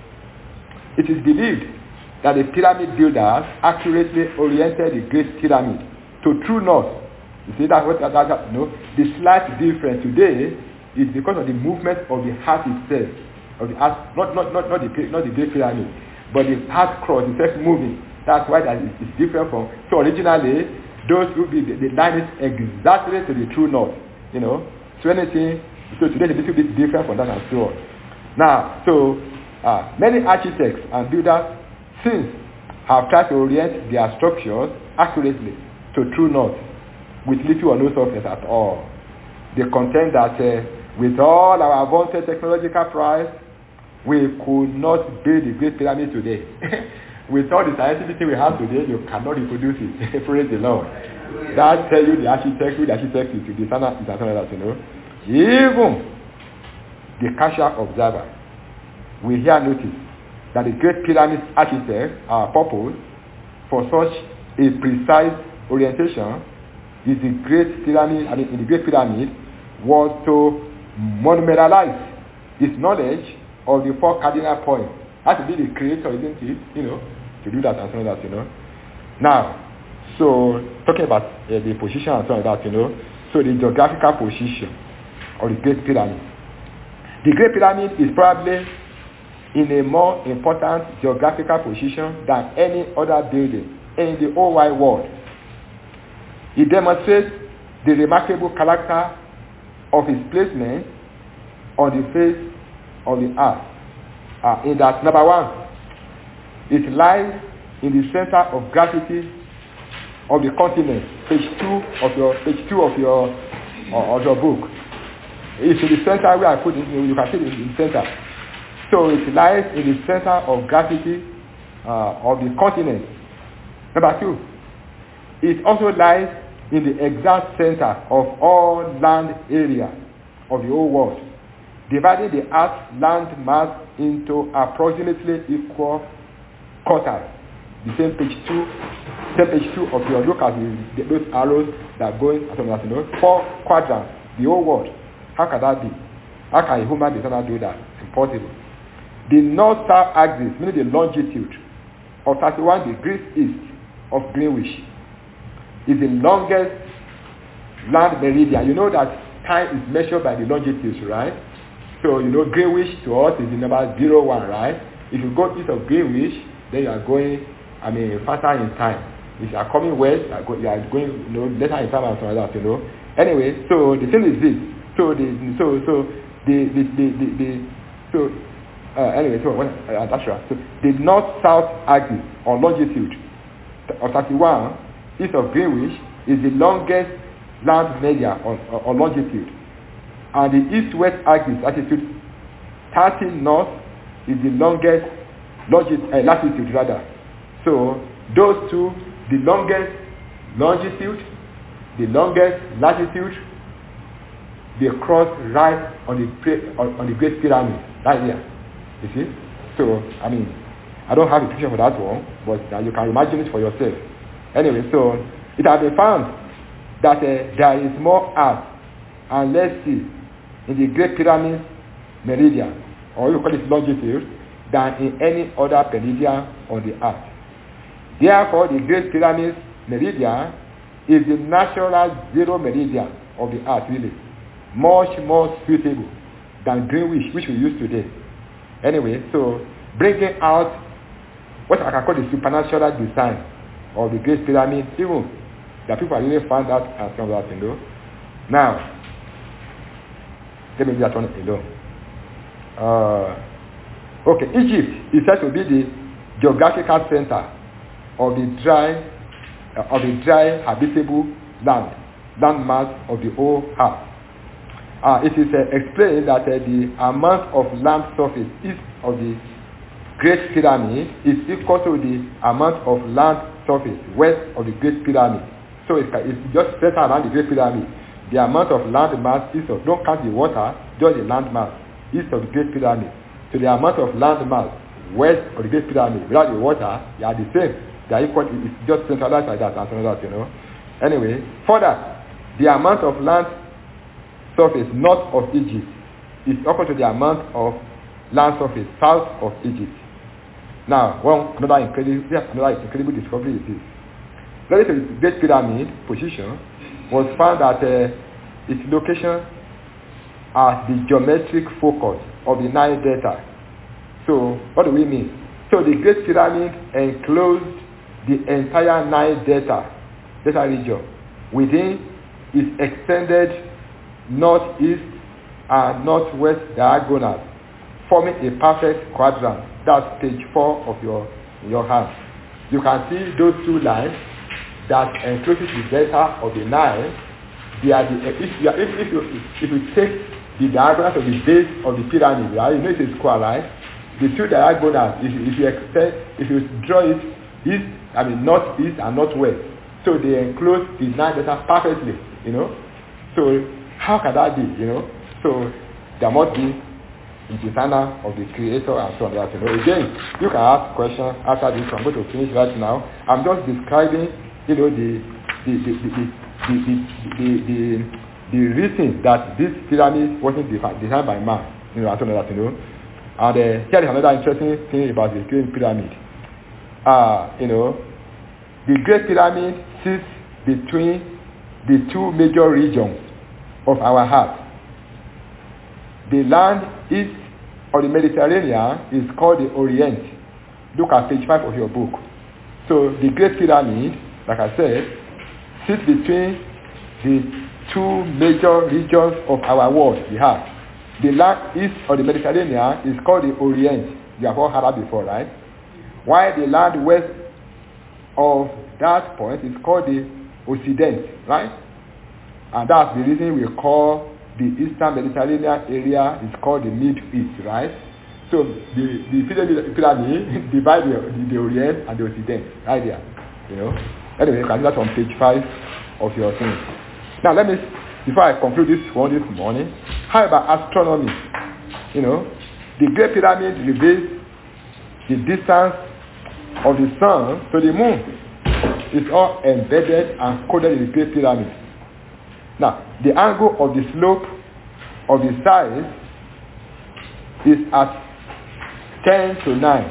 It is believed that the pyramid builders accurately oriented the Great Pyramid to true north. You see that what that, that you know, the slight difference today is because of the movement of the heart itself, of the earth, not not not not the not the Great Pyramid, but the heart cross itself moving. That's why that is it's different from. So originally, those who be the, the line is exactly to the true north. You know, so anything. So today is a little bit different from that and so on. Now, so uh, many architects and builders since have tried to orient their structures accurately to true north, with little or no success at all. They contend that uh, with all our advanced technological prowess, we could not build the Great Pyramid today. With all the scientific thing we have today, you cannot reproduce it. Praise the Lord. That tell you the architect, who the architect is, the standard is that, you know. Even the casual observer will here notice that the Great Pyramid architect, our purpose for such a precise orientation is the Great Pyramid, I mean, in the Great Pyramid, was to monumentalize his knowledge of the four cardinal points. That to be the creator, isn't it? You know, to do that and so on that, you know. Now, so talking about uh, the position and so on that, you know. So the geographical position of the Great Pyramid. The Great Pyramid is probably in a more important geographical position than any other building in the whole wide world. It demonstrates the remarkable character of its placement on the face of the earth. Uh, in that, number one, it lies in the center of gravity of the continent. Page two of your page two of your uh, of your book. It's in the center where I put it. You can see it in the center. So it lies in the center of gravity uh, of the continent. Number two, it also lies in the exact center of all land area of the whole world, dividing the Earth's land mass into approximately equal quarters. The same page two, same page two of your look at the, the, those arrows that are going, as you know, four quadrants, the whole world. How can that be? How can a human designer do that? It's impossible. The north-south axis, meaning the longitude of thirty-one degrees east of Greenwich, is the longest land meridian. You know that time is measured by the longitudes, right? So, you know, Greenwich to us is the number zero one, right? If you go east of Greenwich, then you are going, I mean, faster in time. If you are coming west, you are, go, you are going, you know, later in time and so on that, you know. Anyway, so the thing is this. So the so so the the the, the, the so uh, anyway, so what uh, that's right. So the north-south axis or longitude of thirty-one east of Greenwich is the longest land meridian or, or, or longitude, and the east-west axis latitude thirty north is the longest longitude uh, latitude rather. So those two, the longest longitude, the longest latitude, they cross right on the on, on the Great Pyramid, right here. You see? So, I mean, I don't have a picture for that one, but uh, you can imagine it for yourself. Anyway, so it has been found that uh, there is more earth and less sea in the Great Pyramid meridian, or you call it longitude, than in any other meridian on the earth. Therefore, the Great Pyramid meridian is the natural zero meridian of the earth, really. Much more suitable than Greenwich, which we use today. Anyway, so bringing out what I can call the supernatural design of the Great Pyramid, even that people have really found out and some of that, you know. Now, let me do that one alone. Uh, okay, Egypt is said to be the geographical center of the dry, uh, of the dry habitable land, land mass of the whole earth. Uh, it is uh, explained that uh, the amount of land surface east of the Great Pyramid is equal to the amount of land surface west of the Great Pyramid. So it's, it's just centered around the Great Pyramid. The amount of land mass east of, don't count the water, just the land mass east of the Great Pyramid. So the amount of land mass west of the Great Pyramid without the water, they are the same. They are equal. It's just centralized like that and so that, you know. Anyway, further, the amount of land surface north of Egypt is equal to the amount of land surface south of Egypt. Now, one another incredible, another incredible discovery is this. Relative to the Great Pyramid position was found at uh, its location as the geometric focus of the Nile Delta. So, what do we mean? So, the Great Pyramid enclosed the entire Nile Delta, Delta region, within its extended northeast and northwest diagonal, forming a perfect quadrant. That's page four of your your hand. You can see those two lines that encloses the delta of the Nile. They are the if you if, if you if you take the diagonals of the base of the pyramid, right? You know it's a square, right? The two diagonals, if, if you extend, if you draw it east, I mean northeast and northwest, so they enclose the Nile Delta perfectly, you know. So how can that be, you know? So there must be the designer of the creator and so on. That, you know. Again, you can ask questions after this. I'm going to finish right now. I'm just describing, you know, the the the the the the, the, the, the reason that this pyramid wasn't designed by man, you know, and so on. That, you know. And uh, here is another interesting thing about the Great Pyramid. Uh, you know, the Great Pyramid sits between the two major regions of our heart. The land east of the Mediterranean is called the Orient. Look at page five of your book. So the Great Pyramid, like I said, sits between the two major regions of our world, the heart. The land east of the Mediterranean is called the Orient. You have all heard that before, right? While the land west of that point is called the Occident, right? And that's the reason we call the Eastern Mediterranean area is called the Middle East, right? So the the pyramid divides the, the, the Orient and the Occident, right there. You know. Anyway, you can do that on page five of your thing. Now let me, before I conclude this one this morning, how about astronomy? You know, the Great Pyramid reveals the distance of the sun to the moon. It's all embedded and coded in the Great Pyramid. Now, the angle of the slope of the side is at ten to nine.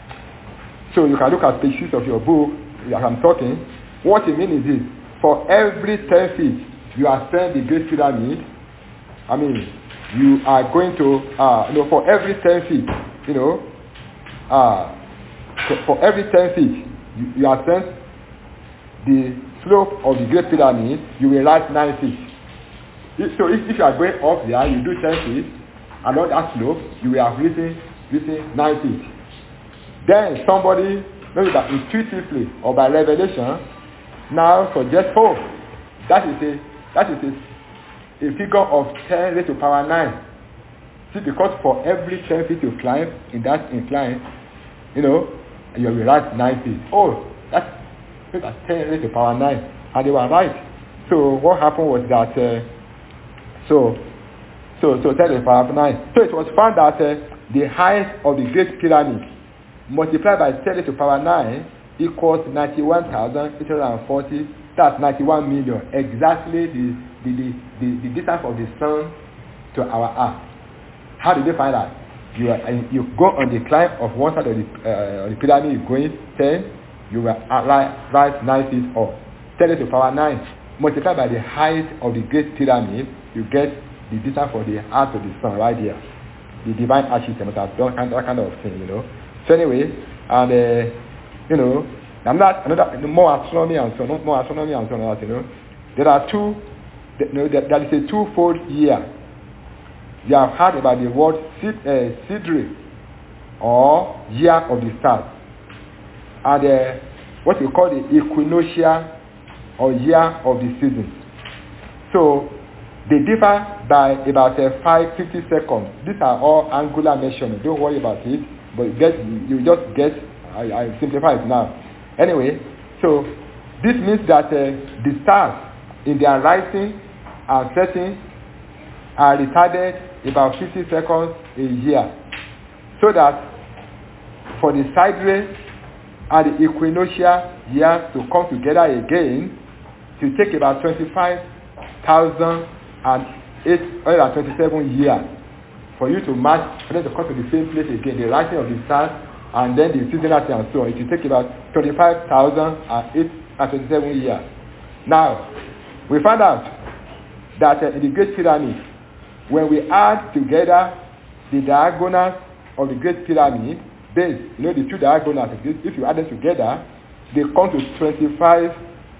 So you can look at page six of your book as I'm talking. What it means is this: for every ten feet you ascend the Great Pyramid, I mean, you are going to, uh, you know, for every ten feet, you know, uh, for, for every ten feet you, you ascend the slope of the Great Pyramid, you will rise nine feet. If, so if, if you are going up there, you do ten feet, along that slope, you will have risen, risen nine feet. Then somebody, maybe that intuitively or by revelation, now suggests, oh, that is a, that is a, a figure of ten raised to power nine. See, because for every ten feet you climb in that incline, you know, you will rise nine feet. Oh, that's, that's ten raised to power nine. And they were right. So what happened was that, uh, so, so, so ten raised to power nine. So it was found that uh, the height of the Great Pyramid multiplied by ten raised to power nine equals ninety-one thousand eight hundred forty. That's ninety-one million. Exactly the, the, the, the, the distance of the sun to our earth. How did they find that? You are, you go on the climb of one side of the, uh, the pyramid, you're going ten, you will rise, rise nine feet up. ten raised to power nine. Multiplied by the height of the Great Pyramid, you get the distance for the earth to the sun right here. The divine architect must have done that kind of thing, you know. So anyway, and uh, you know, I'm not another more astronomy and so on, more astronomy and so on, you know. There are two, you know, there, there is a twofold year. You have heard about the word Sidri, or year of the stars, and uh, what we call the equinoctial or year of the season. So they differ by about uh, five fifty seconds. These are all angular measurements. Don't worry about it, but you get you just get. I, I simplify it now. Anyway, so this means that uh, the stars in their rising and setting are retarded about fifty seconds a year, so that for the side rays and the equinoctial years to come together again, to take about twenty-five thousand eight hundred twenty-seven years for you to match, for them to come to the same place again, the rising of the stars, and then the seasonality and so on. It will take about twenty-five thousand eight hundred twenty-seven years. Now, we found out that uh, in the Great Pyramid, when we add together the diagonals of the Great Pyramid, base, you know, the two diagonals, if you add them together, they come to twenty-five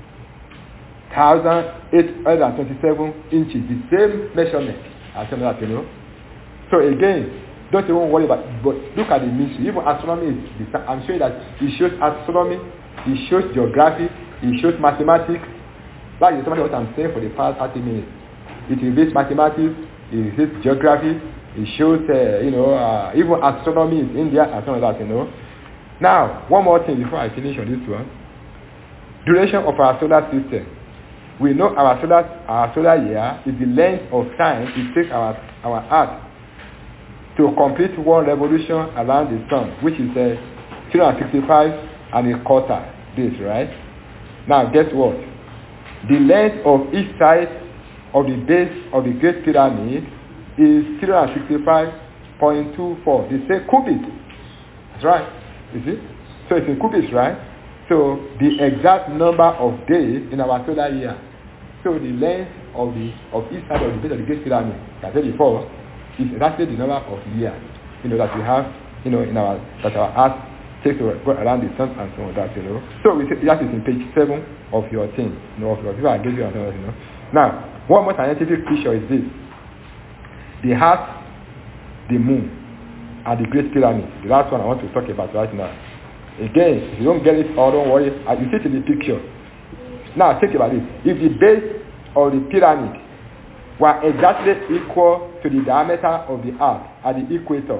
thousand eight hundred twenty-seven inches, the same measurement as that, you know. So again, don't even worry about it, but look at the mystery. Even astronomy is, I'm sure that it shows astronomy, it shows geography, it shows mathematics. That is something what I'm saying for the past thirty minutes. It reveals mathematics, it reveals geography, it shows, uh, you know, uh, even astronomy is India and some of that, you know. Now, one more thing before I finish on this one. Duration of our solar system. We know our solar our solar year is the length of time it takes our our Earth to complete one revolution around the sun, which is uh, three hundred sixty-five and a quarter days, right? Now, guess what? The length of each side of the base of the Great Pyramid is three hundred sixty-five point two four. They say cubic. That's right. You see? So it's in cubics, right? So the exact number of days in our solar year. So the length of the of each side of the base of the Great Pyramid, like I said before, is exactly the number of years, you know, that we have, you know, in our that our Earth takes to go around the sun and so on that, you know. So we say that is in page seven of your thing, you know, of your people I gave you and so on, you know. Now, one more scientific feature is this: the Earth, the Moon, and the Great Pyramid. The last one I want to talk about right now. Again, if you don't get it or don't worry, you see it in the picture. Now think about it. If the base of the pyramid were exactly equal to the diameter of the Earth at the equator,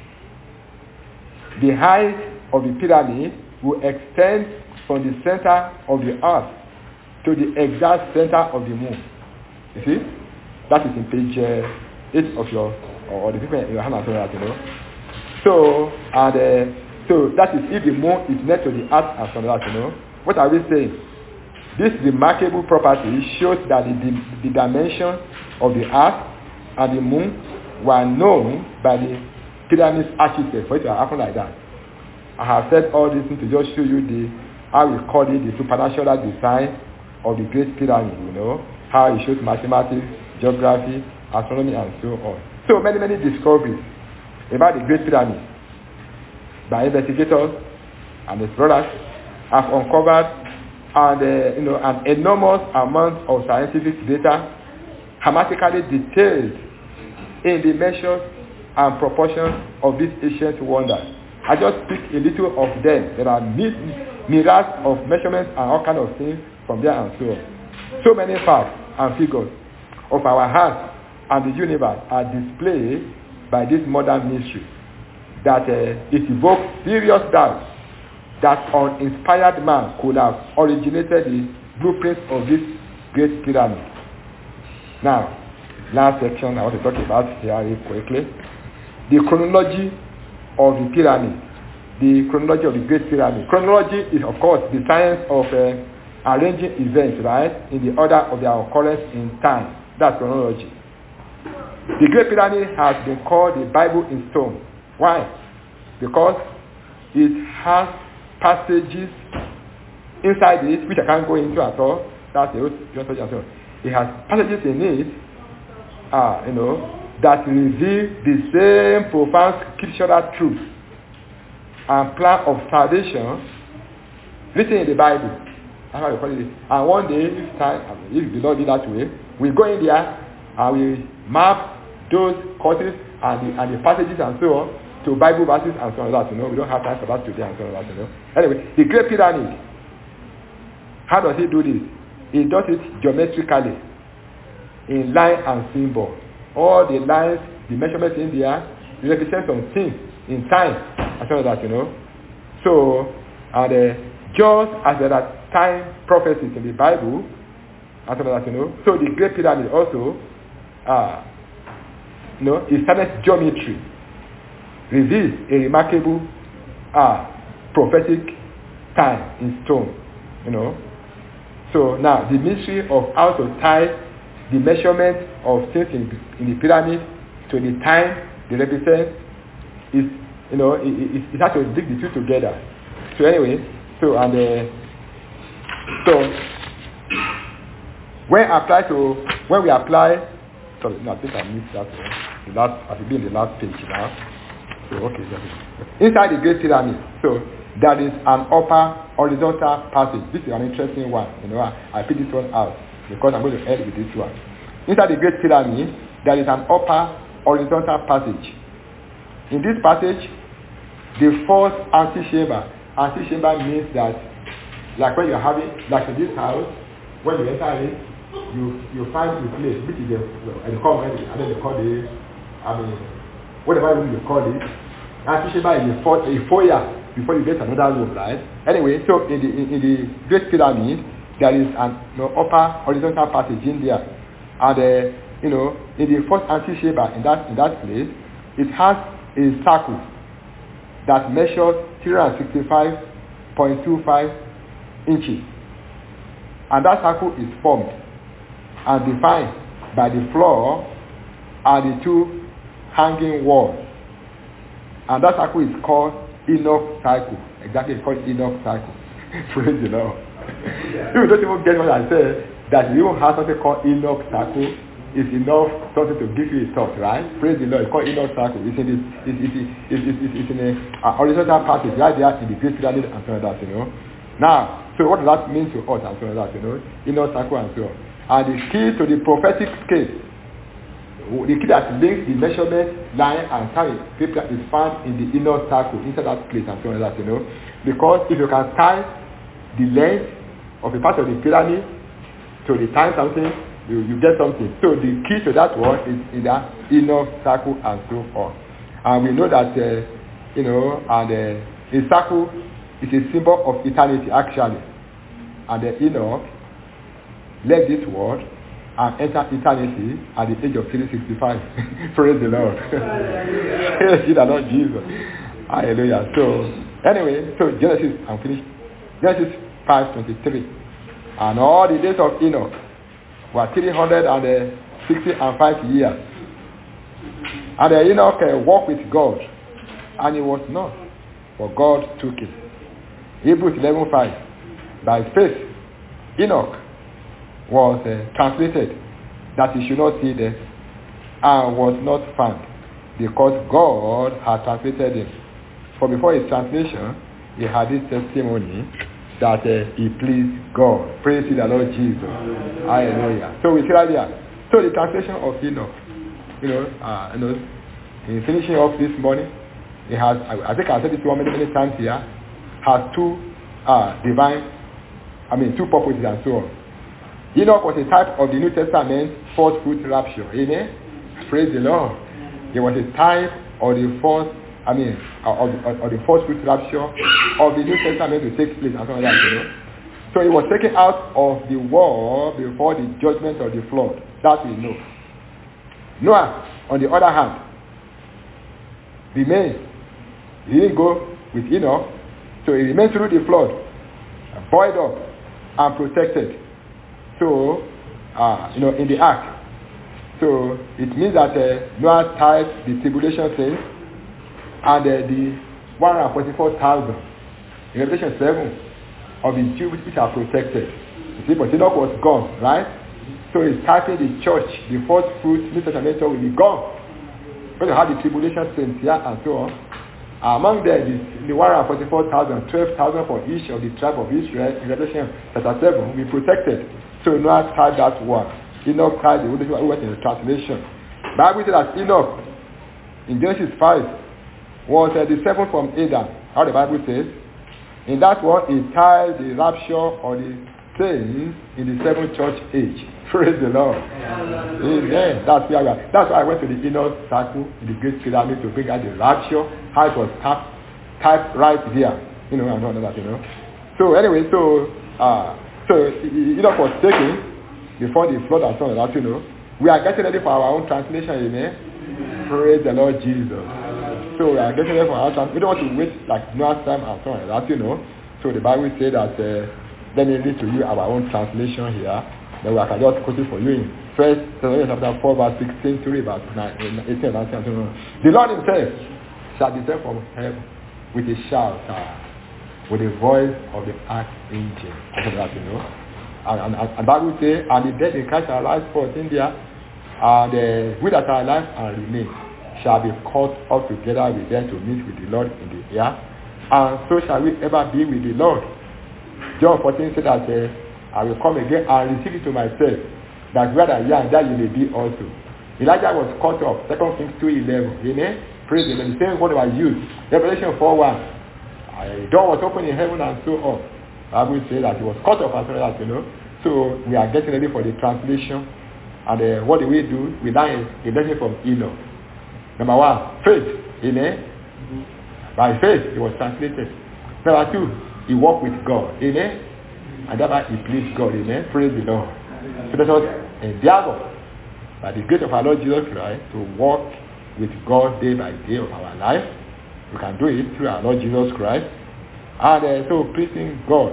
the height of the pyramid will extend from the center of the Earth to the exact center of the Moon. You see? That is in page uh, eight of your, or the people in your hand, you know. So, and uh, so that is if the Moon is next to the Earth and from that, you know. What are we saying? This remarkable property shows that the, the, the dimensions of the Earth and the Moon were known by the pyramid architect for it to happen like that. I have said all this to just show you the, how we call it, the supernatural design of the Great Pyramid, you know, how it shows mathematics, geography, astronomy, and so on. So many, many discoveries about the Great Pyramid by investigators and explorers have uncovered and uh, you know an enormous amount of scientific data, dramatically detailed in the measures and proportions of these ancient wonders. I just pick a little of them. There are myriads of measurements and all kinds of things from there and so on. So many facts and figures of our heart and the universe are displayed by this modern mystery that uh, it evokes serious doubts that uninspired man could have originated the blueprints of this Great Pyramid. Now, last section I want to talk about here quickly. The chronology of the pyramid. The chronology of the Great Pyramid. Chronology is, of course, the science of uh, arranging events, right, in the order of their occurrence in time. That's chronology. The Great Pyramid has been called the Bible in stone. Why? Because it has passages inside it, which I can't go into at all. That's the It has passages in it, uh, you know, that reveal the same profound scriptural truth and plan of salvation written in the Bible. That's how we call it. And one day, if time, if the Lord did that way, we go in there and we map those courses and the, and the passages and so on to Bible verses and so on like that, you know. We don't have time for that today and so on like that, you know. Anyway, the Great Pyramid, how does it do this? It does it geometrically, in line and symbol. All the lines, the measurements in there, represent some things in time and so on like that, you know. So, and uh, just as there are time prophecies in the Bible and so on like that, you know. So the Great Pyramid also, uh, you know, is silent geometry. Reveals a remarkable uh, prophetic time in stone, you know. So now the mystery of how to tie the measurement of things in, in the pyramid to the time they represent is, you know, it, it, it has to dig the two together. So anyway, so and uh, so when apply to when we apply, sorry, no, I think I missed that one. The last, I should be in the last page now. So okay, inside the Great Pyramid, so there is an upper horizontal passage. This is an interesting one. You know, I, I picked this one out because I'm going to end with this one. Inside the Great Pyramid, there is an upper horizontal passage. In this passage, the first antechamber, antechamber means that, like when you're having, like in this house, when you enter it, you you find the place, which is the, the common, and then they call it, I mean, whatever room you call it. Antechamber is a foyer before you get another room, right? Anyway, so in the in, in the Great Pyramid, there is an you know, upper horizontal passage in there, and uh, you know, in the first antechamber in that in that place, it has a circle that measures three hundred sixty-five point two five inches, and that circle is formed and defined by the floor and the two hanging walls, and that circle is called Enoch cycle. Exactly, it's called Enoch cycle. Praise the Lord. If you don't even get what I said, that you even have something called Enoch cycle is enough something to give you a thought, right? Praise the Lord. It's called Enoch cycle. It's in this, it's, it's, it's, it's, it's, it's in a uh, horizontal passage right there in the Great Pyramid and so on that, you know. Now, so what does that mean to us and so on that, you know? Enoch cycle and so on. And the key to the prophetic scale, the key that links the measurement line and time paper is found in the inner circle inside that place and so on that, you know. Because if you can tie the length of a part of the pyramid to the time something, you, you get something. So the key to that one is in that inner circle and so on. And we know that, uh, you know, and uh, a circle is a symbol of eternity actually. And the Enoch left this world and enter eternity at the age of three sixty-five. Praise the Lord. Praise the Lord Jesus. Hallelujah. So, anyway, so Genesis, I'm finished. Genesis five twenty-three. And all the days of Enoch were three hundred sixty and five years. And the Enoch uh, walked with God, and he was not, for God took him. Hebrews eleven five. By faith, Enoch was uh, translated that he should not see death, and was not found, because God had translated him. For before his translation, he had this testimony that uh, he pleased God. Praise the Lord Jesus. Hallelujah. So we see right there. So the translation of Enoch, you know, uh, you know, in finishing off this morning, it has, I, I think I said this one many, many times here, has two uh, divine, I mean, two purposes and so on. Enoch was a type of the New Testament first fruit rapture. Amen? Praise the Lord. He was a type of the first, I mean, of, of, of the first fruit rapture of the New Testament to take place and so on like that, you know. So he was taken out of the world before the judgment of the flood. That we know. Noah, on the other hand, remained. He didn't go with Enoch, so he remained through the flood, buoyed up and protected. So, uh, you know, in the ark. So it means that uh, Noah tied the tribulation saints and uh, the one hundred forty-four thousand in Revelation seven of the Jews which are protected. You see, but Enoch was gone, right? So he's typing the church, the first fruit, New Testament will be gone. When you have the tribulation saints here and so on, among them the, the one hundred forty-four thousand, twelve thousand for each of the tribe of Israel in Revelation chapter seven will be protected. So Noah tied that one. Enoch tied the other one in the translation. Bible says that Enoch in Genesis five was uh, the seventh from Adam. How the Bible says. In that one, he tied the rapture or the saints in the seventh church age. Praise the Lord. Amen. That's why, I, that's why I went to the inner circle in the Great Pyramid to bring out the rapture, how it was typed, typed right there. You know, I don't know that, you know. So anyway, so uh, so Enoch was taken before the flood and so on, that, you know. We are getting ready for our own translation, amen. Praise the Lord Jesus. So we are getting ready for our translation. We don't want to wait like Noah's time and so on, that, you know. So the Bible says that uh, Let me read to you our own translation here. Then I can just quote it for you in First Thessalonians chapter four, verse sixteen to about eighteen, nineteen. The Lord himself shall descend from heaven with a shout, uh, with the voice of the archangel. That you know. And, and, and Bible says, and the dead in Christ shall rise forth in there, and the we that are alive and remain shall be caught up together with them to meet with the Lord in the air, and so shall we ever be with the Lord. John fourteen said that uh, I will come again and receive it to myself, that where I am, that you may be also. Elijah was caught up, Second Kings two eleven. Amen. Praise the Lord. The same word was used. Revelation four one. A door was opened in heaven and so on. I will say that he was caught up as well as you know. So we are getting ready for the translation. And uh, what do we do? We learn a lesson from Enoch. Number one, faith. Amen. Mm-hmm. By faith, he was translated. Number two, he walked with God. Amen. And thereby he pleased God. Amen. Praise the Lord. So let us endeavor by the grace of our Lord Jesus Christ to walk with God day by day of our life. We can do it through our Lord Jesus Christ. And uh, so pleasing God.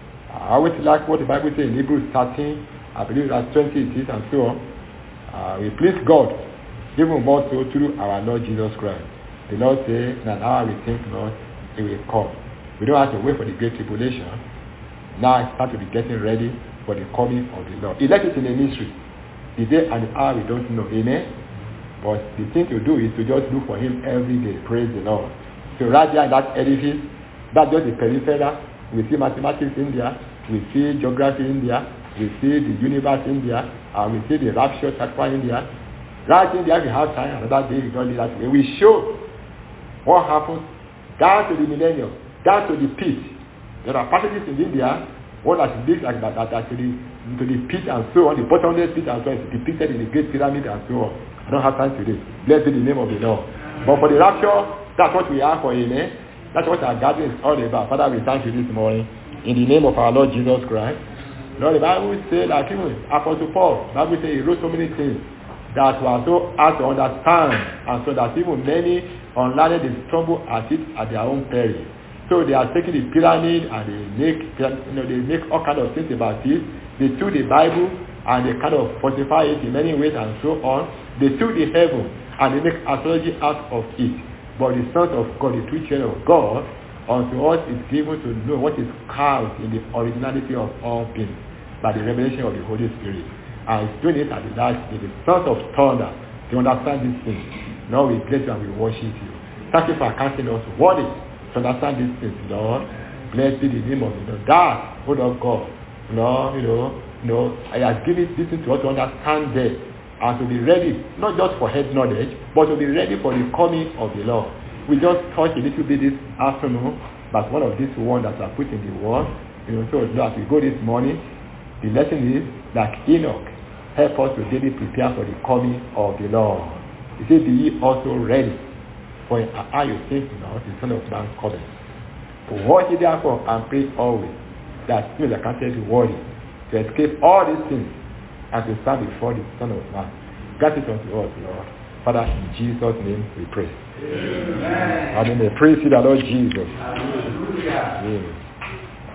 I always like what the Bible says in Hebrews thirteen, I believe that's twenty it is, and so on. Uh, we please God, even more so through our Lord Jesus Christ. The Lord says, now now we think not, it will come. We don't have to wait for the great tribulation. Now I start to be getting ready for the coming of the Lord. He left it in a mystery. The day and the hour we don't know. Amen. But the thing to do is to just look for him every day. Praise the Lord. So right there in that edifice, that's just the peripheral. We see mathematics in there. We see geography in there. We see the universe in there. And we see the rapture chapter in there. Right in there we have time. Another day we don't leave that way. We show what happens down to the millennium, down to the pit. There are passages in India, one that is like that, that, that to, the, to the pit and so on, the bottomless pit and so on, is depicted in the great pyramid and so on. I don't have time today. Blessed be the name of the Lord. But for the rapture, that's what we are for, amen. That's what our gathering is all about. Father, we thank you this morning in the name of our Lord Jesus Christ. Lord, the Bible says that even Apostle Paul, the Bible says he wrote so many things that were so hard to understand, and so that even many unlearned they stumble at it at their own peril. So they are taking the pyramid and they make, you know, they make all kinds of things about it. They took the Bible and they kind of falsify it in many ways and so on. They took the heaven and they make astrology out of it. But the Son of God, the true children of God, unto us is given to know what is carved in the originality of all things by the revelation of the Holy Spirit. And he's doing it at the last day, the Sons of Thunder, to understand these things. Now we bless you and we worship you. Thank you for counting us worthy to understand these things, Lord. Blessed be the name of the Lord. That, word of God, Lord, you know, you know, I have given this thing to us to understand them and to be ready, not just for head knowledge, but to be ready for the coming of the Lord. We just touched a little bit this afternoon, but one of these ones that are put in the word, you know, so as we go this morning, the lesson is like Enoch, help us to daily prepare for the coming of the Lord. He said, be ye also ready, for are you think now the Son of Man coming. Watch ye therefore and pray always, that you are counted worthy to escape all these things and to stand before the Son of Man. Grant it unto us, Lord. Father, in Jesus' name we pray. Amen. Amen. Praise you, the Lord Jesus. Hallelujah. Amen.